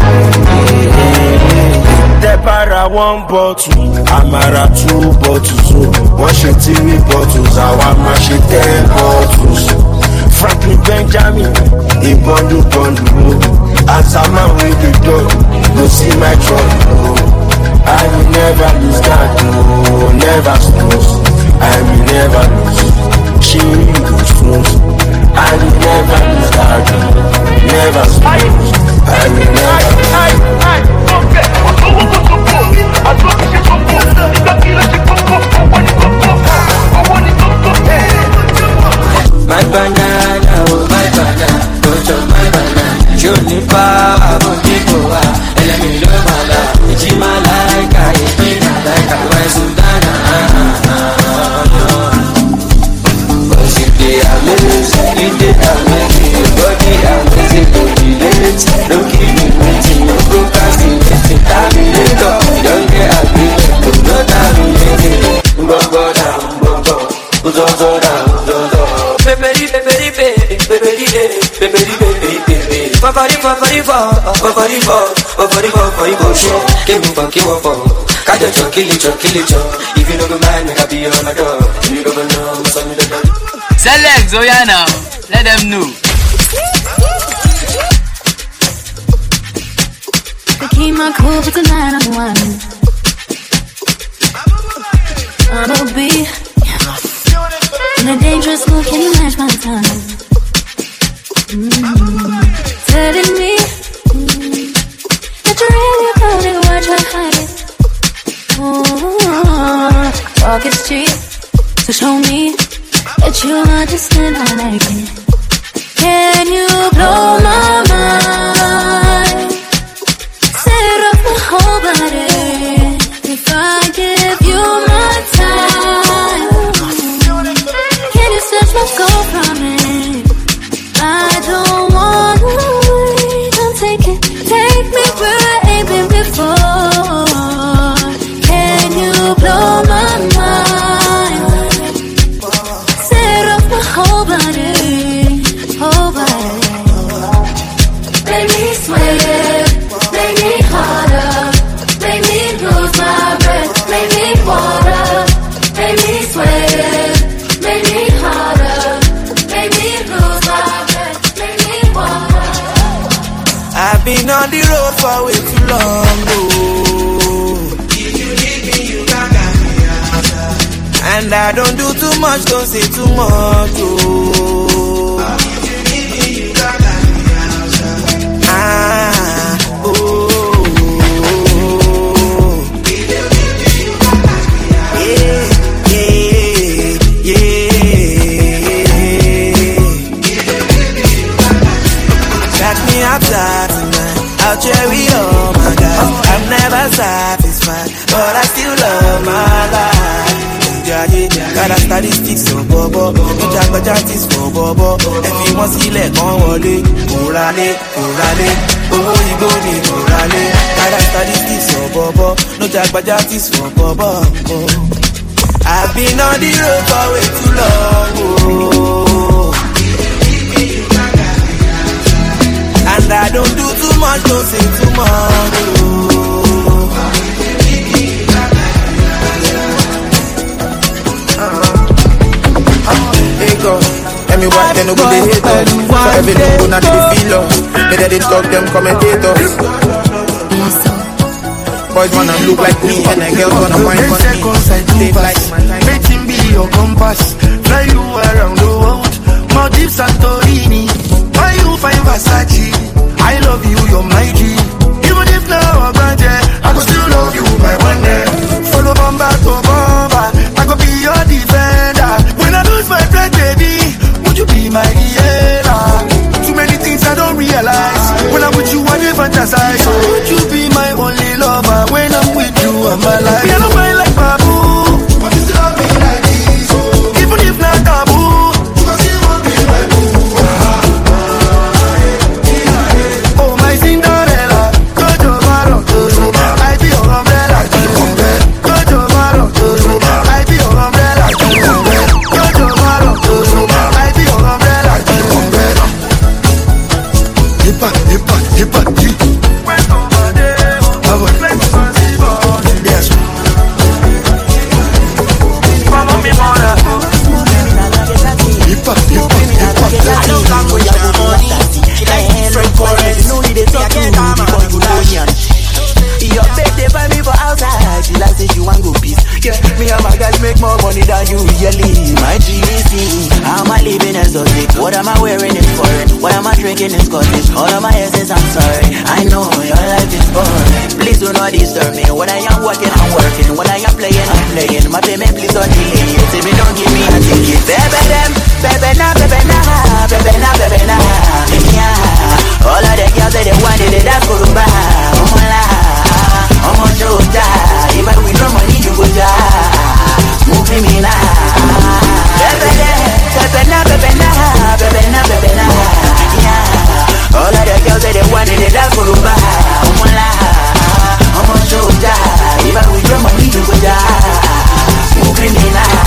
the para one bottle, Amara two bottles. Wash it TV bottles, I want my shit 10 bottles. Franklin Benjamin, a bundle. As a man with the dog, go see my trouble. I will never lose that, no, never snooze. I will never lose. She will snooze. I will never lose that, never snooze. I will never. My banana, oh my banana, go to my banana. You need power, I won't give you If you know the man, I be on my door. You never know, send me the door. Select, oh yeah now, let them know. I keep my cool, but tonight I'm whining. I'ma be in a dangerous mood, can you match my time? Telling me that you're really about it, why try to hide it? Talk is cheap, so show me that you understand I like it. Can you blow my mind? Set up my whole body. If I give you my time, can you snatch my soul from it? I don't wanna wait. Don't take it, take me where I ain't been before. Can you blow my mind? Set up my whole body, whole body. Make me sweat, make me harder, make me lose my breath, make me water, make me sweat, make me harder, make me lose my breath, make me water. I've been on the road for way too long, oh. If you need me, you can get me outside. And I don't do too much, don't say too much, oh. If you need me, you can get me outside. Ah, oh. Outside tonight, I'll cherry all my guys. I'm never satisfied, but I still love my life. Got a statistics for Bobo, no jagbajantis for Bobo. If you want to see let on wale, kurale, oh you go me kurale. Got a statistics for Bobo, no jagbajantis for Bobo. I've been on the road for way too long, oh. And I don't do too much, don't say too much, Hey God, tell me what they know with the haters. For every no not the feel us. They talk them commentators. Boys wanna look like me and the girls wanna wine for me. They like my time. Make him be your compass. Fly you around the world. Maldives, Santorini. Why you find Versace? I love you, you're my G. Even if now I'm gone, I go still love you by one day. Follow Bamba to Bamba, I go be your defender. When I lose my friend, baby, would you be my healer? Too many things I don't realize. When I'm with you, I never fantasize. So would you be my only lover? When I'm with you, I'm alive. Me, I don't mind like Babu, but you still love me like this. Even if not taboo, you can still want me like boo. Cinderella, go to Morocco, I be your umbrella. Go to Morocco, I be your umbrella. Go to Morocco, I be your umbrella. Hippa, hippa, hippa, hippa. Yes. Follow me, mother. Hippa, hippa, hippa. I don't come with your money. No need to talk to me, boy, good ocean. Your babe, they buy me for outside. She like say she want go peace. Yeah, me and my guys make more money than you really. My GC, how am I living exotic? What am I wearing in foreign? What am I drinking in Scottish? All of my essays, I'm sorry. I know your life is boring. Please do not disturb me. When I am working, I'm working. When I am playing, I'm playing. My payment, please don't delay it. If you don't give me a ticket, baby, them, baby, na, baby, na, baby, na, baby, na, yeah. All of the girls that they want it, they dance for Rumba. I'm on show die. Even with no money, you go die. Move me now. Baby, na, baby, na, baby, na, baby, na, yeah. All of the girls that they want it, they dance for Rumba. I'm on show die. Even with no money, you go die. Move me now.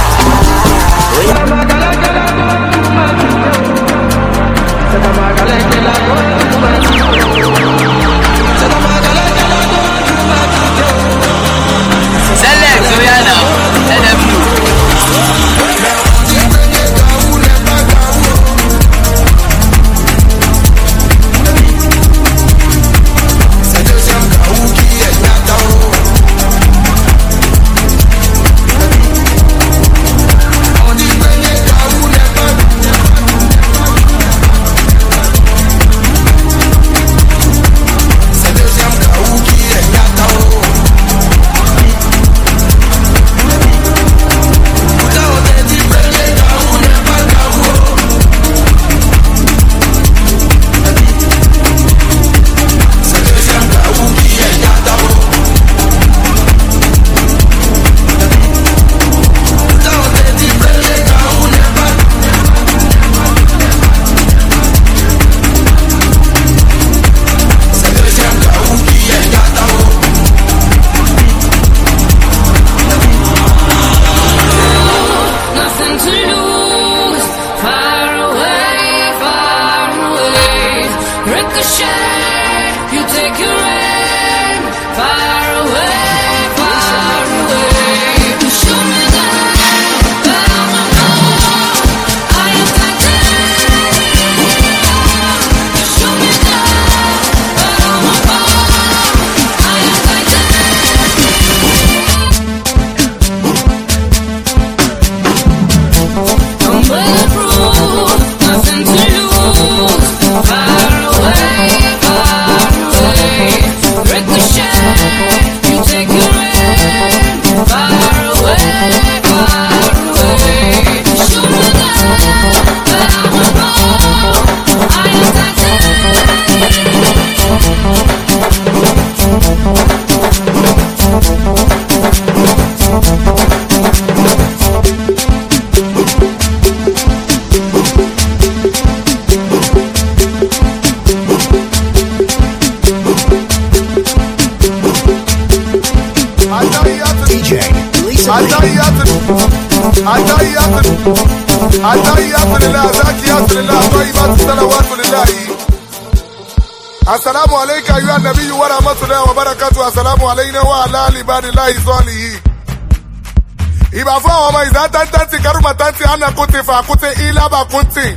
Assalamu alaikum ayyuhan nabiyyu wa rahmatullahi wa barakatuh. Assalamu alayna wa ala ali ibadillahi salihin. Ìbà fún àwọn ọmọ ìzá tántàntì kárùmà tántì ànàkùntì fàkùntì ìlàbàkùntì.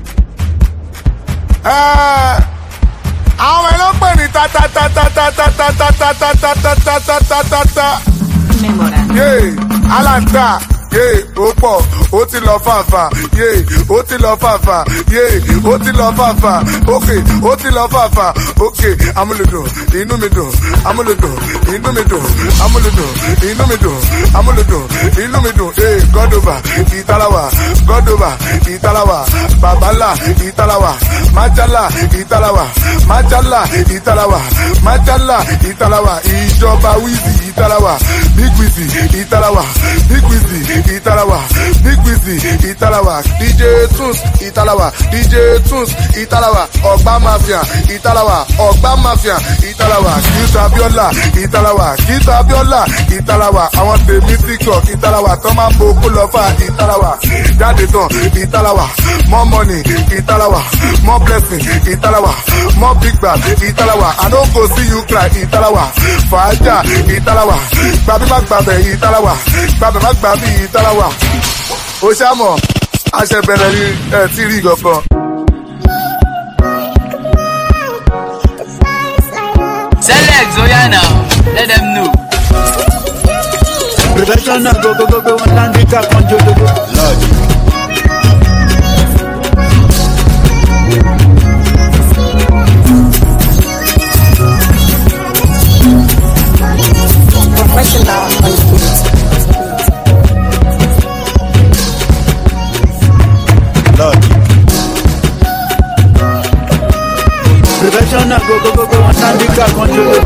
Àwọn ẹlọ́ pè ní tatatatatatatatatatatatatatatatata. Alanta. Ó pọ̀, ó ti lọ fàfà, ó ti lọ fàfà, ó ti lọ fàfà, ó ti lọ fàfà, amúlùdùn, inú mi dùn, amúlùdùn, inú mi dùn, amúlùdùn, inú mi dùn, amúlùdùn, inú mi dùn, Gọ́dọ̀bà, Ìtàláwà, Gọ́dọ̀bà, Ìtàláwà, Bàbálà, Ìtàláwà, Májálà, Ìtàláwà, Májálà, Ìtàláwà, Májálà, Ìtàláwà, ìjọba Wizzy Ìtàláwà, Big Wizzy Ìtàláwà, Big Wizzy Ìtàláwà, Big Wizzy Ìtàláwà, DJ Tunes Ìtàláwà, DJ Tunes Ìtàláwà, Ọ̀gbá Mafia Ìtàláwà, Ọ̀gbá Mafia Ìtàláwà, Kìtà Abíọ́lá Ìtàláwà, Kìtà Abíọ́lá Ìtàláwà, àwọn tèmi TikTok Ìtàláwà, tó máa ń bo kó lọ fà Ìtàláwà, jáde tán Ìtàláwà, more money Ìtàláwà, more blessing Ìtàláwà, more big bag Ìtàláwà, I no go see you cry Ìtàláwà, fàájà Ìtàláwà, gbàbí má gbàbẹ̀ Ìtàláwà, gbàbẹ̀ má gbàbí Ìtàláwà. Ó ṣàmọ̀, àṣẹbẹ̀rẹ̀ ni ẹ̀ tí rí gangan. Select Zoyana, let them know. Professional go, one handicap on Jodogo. Lord. Professional on Lord. Professional go, one handicap on Jodogo.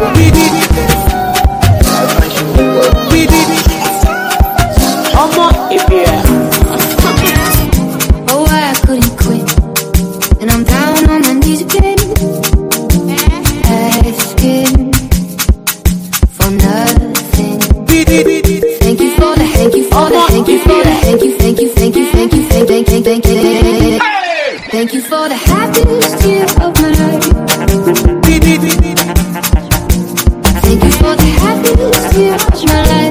Oh, I couldn't quit, and I'm down on my knees again, asking for nothing. Thank you for the, thank you for the, thank you for the, thank you, thank you, thank you, thank you, thank you, thank you, thank you for the happiest year of my life. Thank you for the happiest year of my life.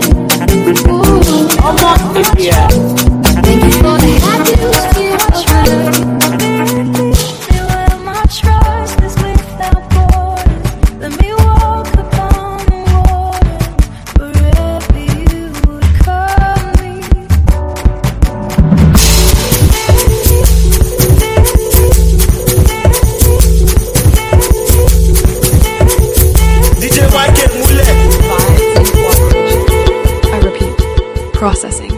Thank you for the happiest year of my life. Where my trust is without borders. Let me walk upon the water wherever you would call me. DJ YK Mule. I repeat, processing.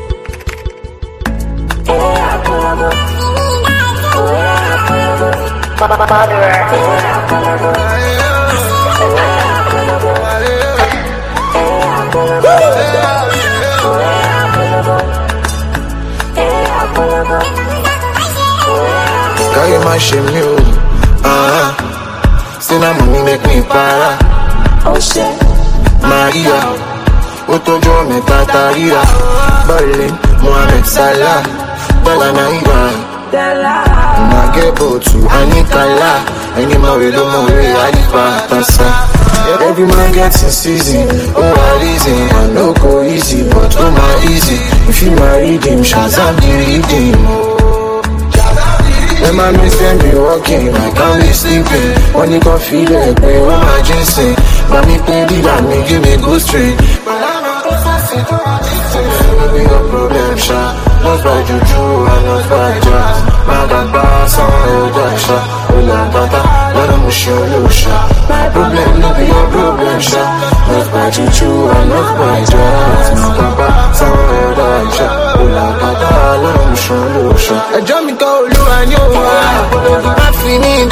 Girl, you might shame me, still I'm money make me para. Oh shit, Maria, Otojo me Tataria, Berlin, Mohamed Salah, Bella Naiva, Nagebo to Anikala, any more we don't know where I every man gets his season, oh I reason, I no go easy, but oh my easy, if you marry him, Shazam the redeem. When my miss them be walking, I can't be sleeping. When you can feel it, pay all my ginseng. But me pay the band, me give me good straight. But I'm not processing. It'll be a problem, sha. Not by juju and not by jazz. My bad son, you just sha. Ula bata, let them show you sha. My problem, no be a problem, sha. Not by juju and not by jazz. My bad son, you just sha. Ula bata, let them show you sha. I jump me go, and you I feel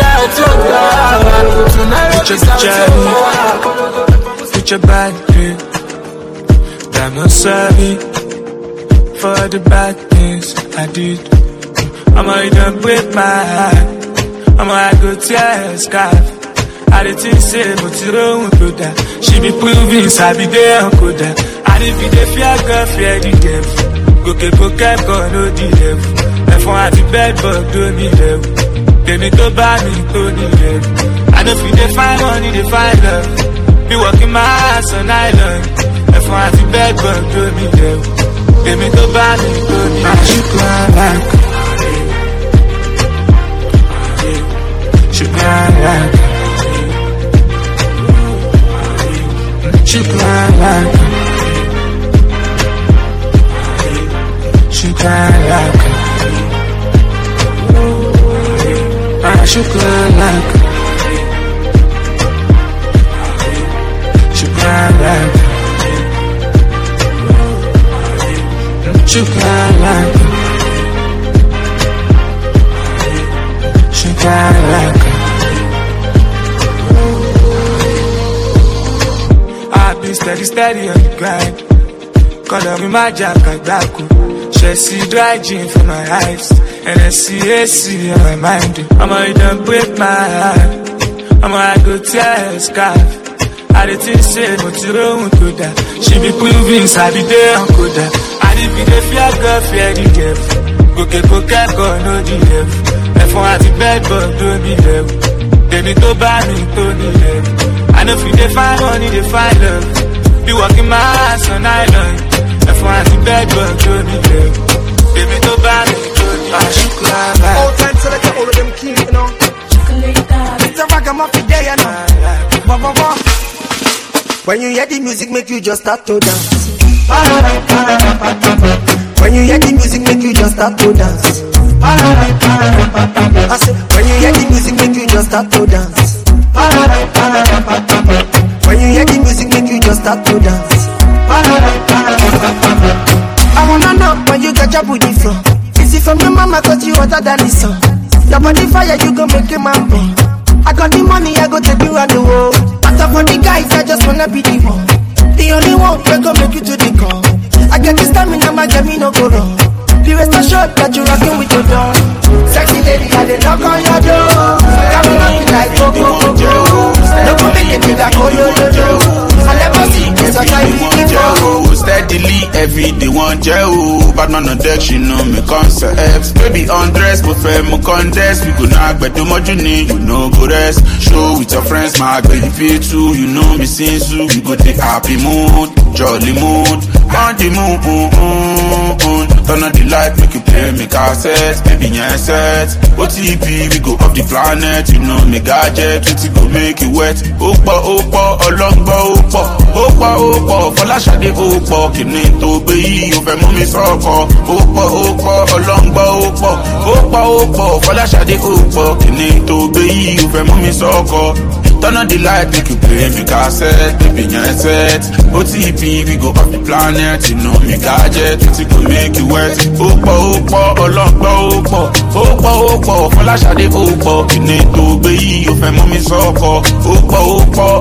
that Picture bad bitch, diamond sorry for the bad things I did. I'ma even break my heart, I'ma go tear a scarf. I didn't say, but you don't do that. She be proving, I be there, good that. And if you dey fear God, fear the devil. Go keep God, no the level. If I the bed, but don't be level. They need to buy me, to the level. And if you dey find money, they find love. Be walking my ass on island. If I the bed, but don't be level. They need to buy me, to the level. She cry like, she cry like, she cry like, she cry like, she cry like, she cry like, she cry like, she cry like. I've been steady on the grind. Color me my jacket black. She see dry gin for my eyes. And I see AC on my mind. I'ma don't break my heart. I'ma go tear a scarf. I didn't say what you don't do that. She be proving I be there on Koda. I didn't be fear God, fear the devil. Go get go, no the devil. If I the bed, but don't be devil. They need to buy me, to the level. And if you dey find money, they find love. Be walking my ass on island. If I the bed, but don't be devil. They need to buy me, to the level. All time till I get all of them key, you know. It's a ragamuffin day, you know. When you hear the music, make you just start to dance. When you hear the music, make you just start to dance. I say, when you hear the music, make you just start to dance. When you hear the music, make you just start to dance. I wanna know when you got your booty from. Is it from your mama, cause you hotter than the sun? Your body fire, you gon' make a man burn. I got the money, I go take you around the world. But for the guys, I just wanna be the one. The only one that gon' make you to the core. I get this stamina, my get me no go wrong. The rest assured that you rockin' with your dog. Sexy lady, I dey knock on your door. Got me knocking like go. No go make it with that go yo. I never see this, I try to keep it. Steadily, every day one Joe. But none of that, she know me concepts. Baby undress, but fair mo contest. We go knock, but too much you need, you know go rest. Show with your friends, my baby pay too. You know me since you go take happy mood, jolly mood, on the moon. Turn on the light, make you play me cassette, baby yes set. OTP, we go off the planet, you know me gadget, we go make you wet. Opa, Opa, Folashade Opa, kini to be, you fe mumi soko. Opa, Opa, Folashade Opa, kini to be, you fe mumi soko. Turn on the light, make you play me cassette, baby yes set. OTP, we go off the planet, you know me gadget, we go make you wet. Opa, Folashade Opa, kini to be, you fe mumi soko. Opa,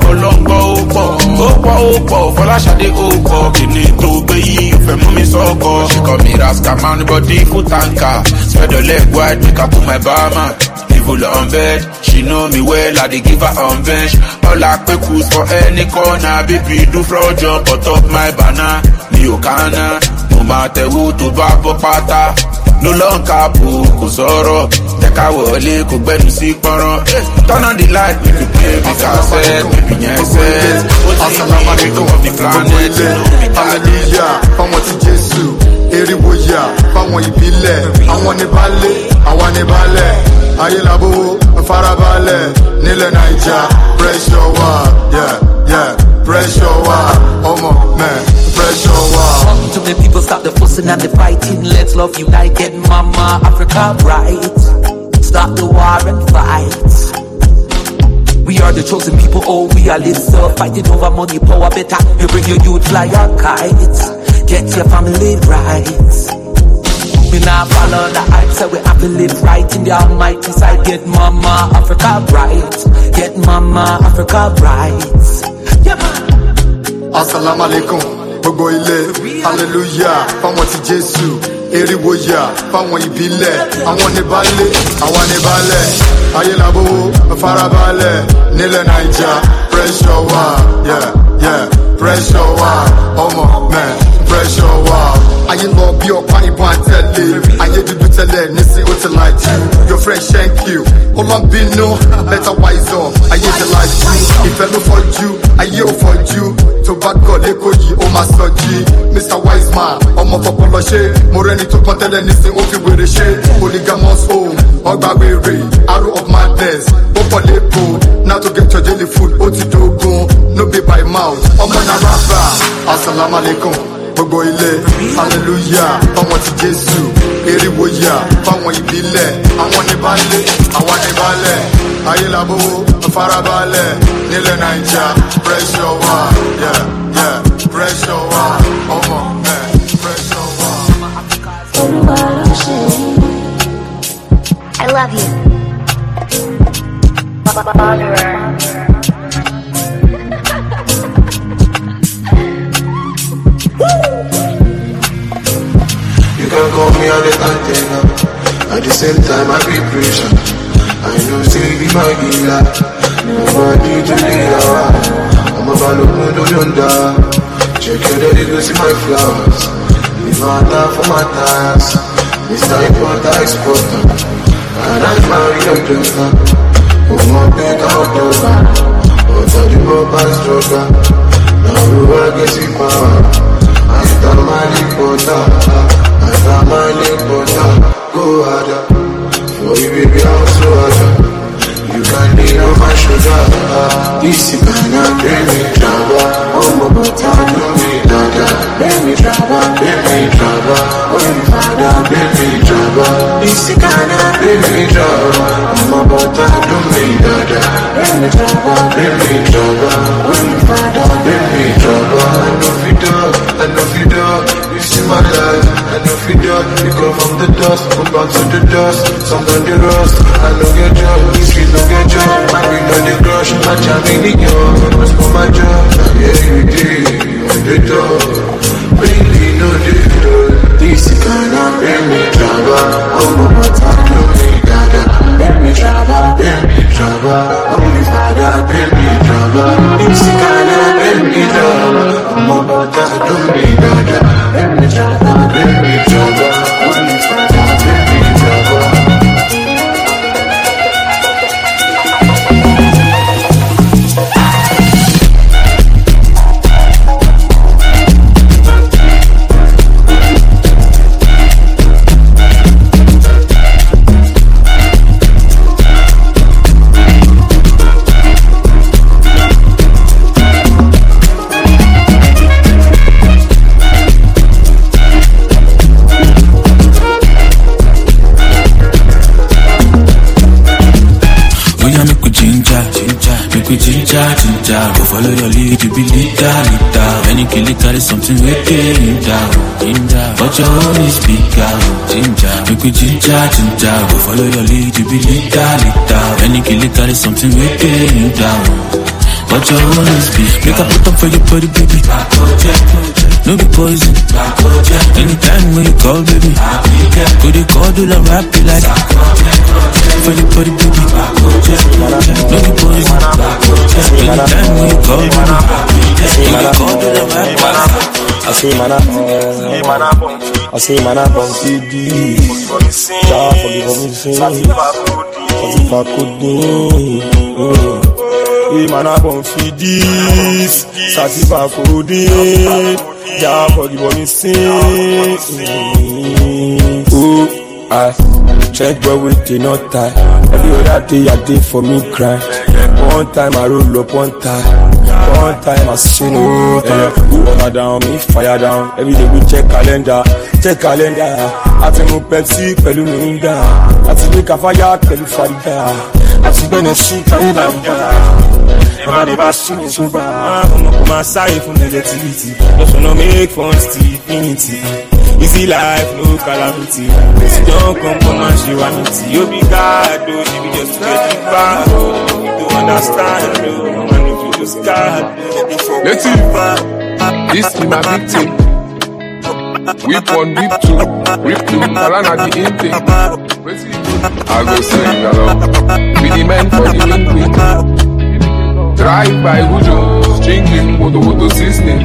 Folashade Opa, kini to be, you fe mumi soko. She call me Raska man, body foot anchor. Spread the leg wide, make her put my barman. People on bed, she know me well, I dey give her on bench. All I quick for any corner, baby do fraud jump on top my banner. Me okana, no matter who to back up pata. No long capo, ko soro. Teka wole, ko gbenu si poron. Turn on the light, make you play me cassette, baby yes. Assalamu alaikum of the planet. Hallelujah, fáwọn ti Jésù. Eriwo ya, fáwọn ìbílẹ̀. Àwọn ní balẹ̀, àwọn ní balẹ̀. Ayé labo, farabalẹ̀. Nílẹ̀ Naija, pressure wa, yeah, pressure wa. Ọmọ man, pressure wa. To the people, stop the fussing and the fighting. Let's love unite, get mama Africa right. Stop the war and fight. We are the chosen people, oh we are live so. Fighting over money, power better. You bring your youth, fly a kite. Get your family right. We now follow the hype, so we have to live right in the almighty side. Get mama Africa right. Get mama Africa right. Yeah, man. Assalamu alaikum, gbogbo ilé. Hallelujah, fáwọn ti Jésù. Eriwo ya, fáwọn ìbílẹ̀. Àwọn ní balẹ̀, àwọn ní balẹ̀. Ayé labo, farabalẹ̀. Nílẹ̀ Naija, pressure wa, yeah, pressure wa, man, pressure wa. Ayé lọ bí ọ̀pá ìbọn àtẹ̀lé, ayé dúdú tẹ́lẹ̀ nísìn ó ti like you. Your friend thank you, Olambino, better wise up, ayé ti like you. Ìfẹ́ ló fọ́jú, ayé ò fọ́jú. Tó bá gọ̀ lẹ́kọ̀ọ́ yìí, ó máa sọ jí. Mr. Wiseman, ọmọ fọpọlọ ṣe. Mo rẹ́ni tó pọ́n tẹ́lẹ̀ nísìn ó fi wèrè ṣe. Polygamous home, ọgbà wèrè, arrow of madness. Ó pọ̀ lẹ́kọ̀ọ́, now to get your daily food, ó ti dógún. No be by mouth, ọmọ náà rábà. Assalamu alaikum. Gbogbo ilé, hallelujah, fáwọn ti Jésù, eriwo yà, fáwọn ìbílẹ̀, àwọn ní balẹ̀, àwọn ní balẹ̀, ayé làbó, farabalẹ̀, nílẹ̀ Naija, pressure wà, yeah, pressure wà, ọmọ, pressure wà. I love you. You can call me on the antenna. At the same time, I be patient. I know say be my gila. Nobody to lay around. I'm about to go to yonder. Check your daddy, go see my flowers. Leave my love for my tires. Mr. Importer, Exporter. And I marry your daughter. Oh my big out over. But I do my best stronger. Now we will get you power. I got my reporter. I got my reporter. Go harder. For you baby I'm so harder. You can lean on my shoulder. This is gonna bring me trouble. Oh my butter, do me dada. Bring me trouble, bring me trouble. Oh my father, bring me trouble. This is gonna bring me trouble. Oh my butter, do me dada. Bring me trouble, bring me trouble. Oh my father, bring me trouble. I know you do, I know you do. You see my life, I know you do. You come from the dust, come back to the dust. Some on the rust, I know your job. You street no get job. I be on the crush, I jam in the yard. What's for my job? Yeah, you did, on the door. Really no different. This is gonna bring me trouble. Oh my butter, do me dada. Bring me trouble, bring me trouble. Oh my father, bring me trouble. This is gonna bring me trouble. Oh my butter, do me dada. Bring me trouble, bring me trouble. Oh my father, bring me trouble. Ginger, go follow your lead, you be leader. When you kill it, carry something wicked in down. But your own is bigger, ginger. Make we ginger, go follow your lead, you be leader. When you kill it, carry something wicked in down. But your own is bigger. Make a put up for your body, baby. No be poison. Anytime when you call, baby. Could you call, do the rap, be like for your body, baby. No be poison. Anytime when you call, baby. Could you call, do the rap, I say man up on CD. God forgive me sin. If I could do. Hey man up on this. Satisfy could do. God forgive me sin. Oh, I check where we did not tie. Every other day I did for me cry. One time I roll up, one time I see no time. We water down, me fire down. Every day we check calendar. I take my Pepsi, pẹ̀lú Mirinda. I take make a fire, pẹ̀lú Farida. I take Benessy, pẹ̀lú Lambda. Never never see me so bad. I'm not my side from negativity. Just wanna make fun to infinity. Easy life, no calamity. She don't come from my humanity. You be God, though, she be just getting bad. You don't understand, though. Man, if you just God, let's see. This is my big thing. Whip 1, whip 2, whip 2, Kalana the intake. I go sing along. Be the man for the win. Drive by Ujo, drinking Moto seasoning.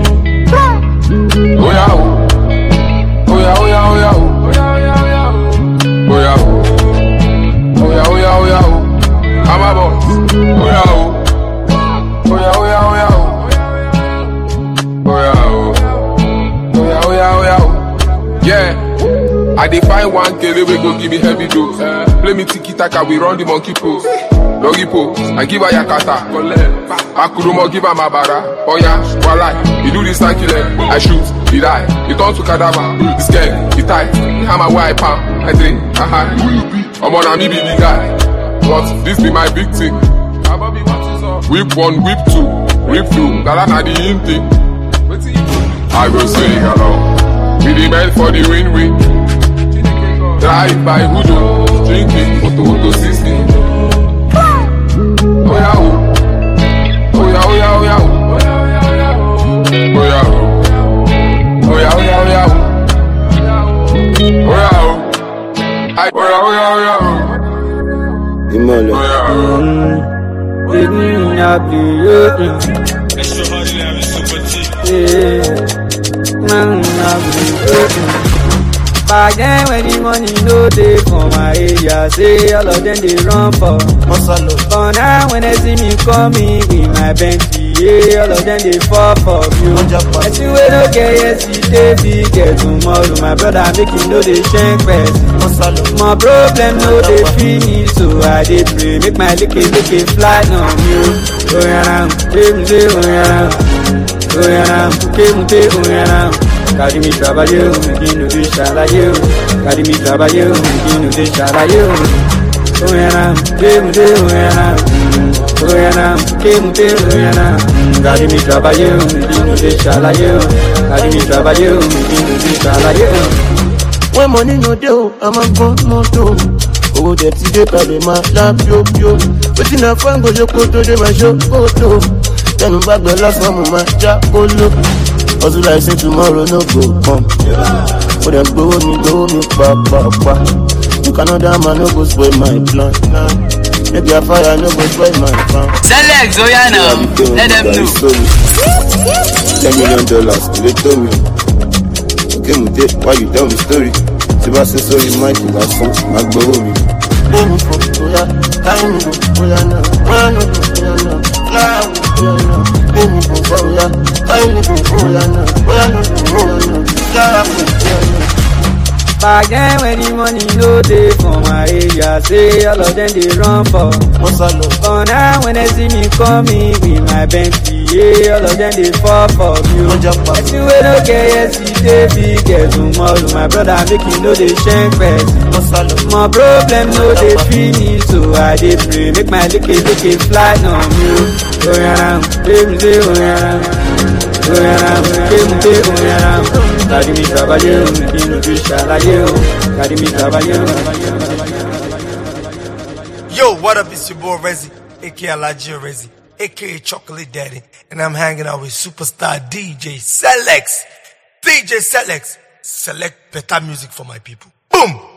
Oh yeah, oh yeah, oh yeah, oh yeah, oh yeah, oh yeah, oh yeah, oh yeah, oh. I'm a boss. Oh yeah, oh yeah, oh yeah, oh yeah, oh yeah, oh yeah, oh yeah, oh yeah. Yeah, I define one kele we go give me heavy dose. Play me tiki taka, we run the monkey pose. Doggy pose, I give her yakata. Akurumo give her mabara. Oh yeah, walai, you do this and kill it. I shoot, he die, he turn to cadaver. He scared, he tight, he hammer where I palm. I think, who you be? I'm on a me be the guy. But this be my big thing. Whip one, whip two, whip two. That na the in thing. I go sing along. Be the man for the win-win. Drive by Ujo, drinking Moto seasoning. Oh yeah, oh yeah, oh yeah, oh yeah, oh yeah, oh yeah, oh yeah, oh yeah, oh yeah, oh yeah. Imole. Back then when the money no day for my area, say all of them they run for Masalo. But now when they see me coming with my Bentley, yeah, all of them they fall for you. I see we no get yesterday, we get tomorrow. My brother make him know they shank first. My problem no they finish, so I dey pray make my licky fly on you. Oh yeah, oh yeah, oh yeah. Carry me trabalhar, que no deixa lá eu. Carry me trabalhar, que no deixa lá eu. Oiana, que me deu, oiana. Oiana, que me deu, oiana. Carry me trabalhar, que no deixa lá eu. Carry me trabalhar, que no deixa lá eu. When money no deal, I'm a gun moto. Oh, that today, probably my lap, yo. But in a fun, go to my show, photo. Then I'm back the last one, my jack, go look. Also like say tomorrow no go come. But them go me, pa. You cannot damn man no go spoil my plan. Make your fire no go spoil my plan. Select Zoyana, let them know. $10 million, they told me. Okay, Mute, why you tell me story? Sebastian sorry, Mike, you got some, I go me. Baby, for Oya, time go, Oya now, Oya now, baby, for Oya, time go, Oya now, Back then when the money no day for my area, say all of them they run for Masalo. But now when they see me coming with my Bentley, yeah, all of them they fall for you. I see we no get yesterday, we get tomorrow. My brother make him know they shank first. My problem no they finish, so I dey pray make my licky fly on you. Oh yeah, baby, oh yeah. Carry me trabalhar, que no deixa lá eu. Carry me trabalhar. Yo, what up? It's your boy Rezi, aka Alajia Rezi, aka Chocolate Daddy, and I'm hanging out with superstar DJ Selex. DJ Selex, select better music for my people. Boom!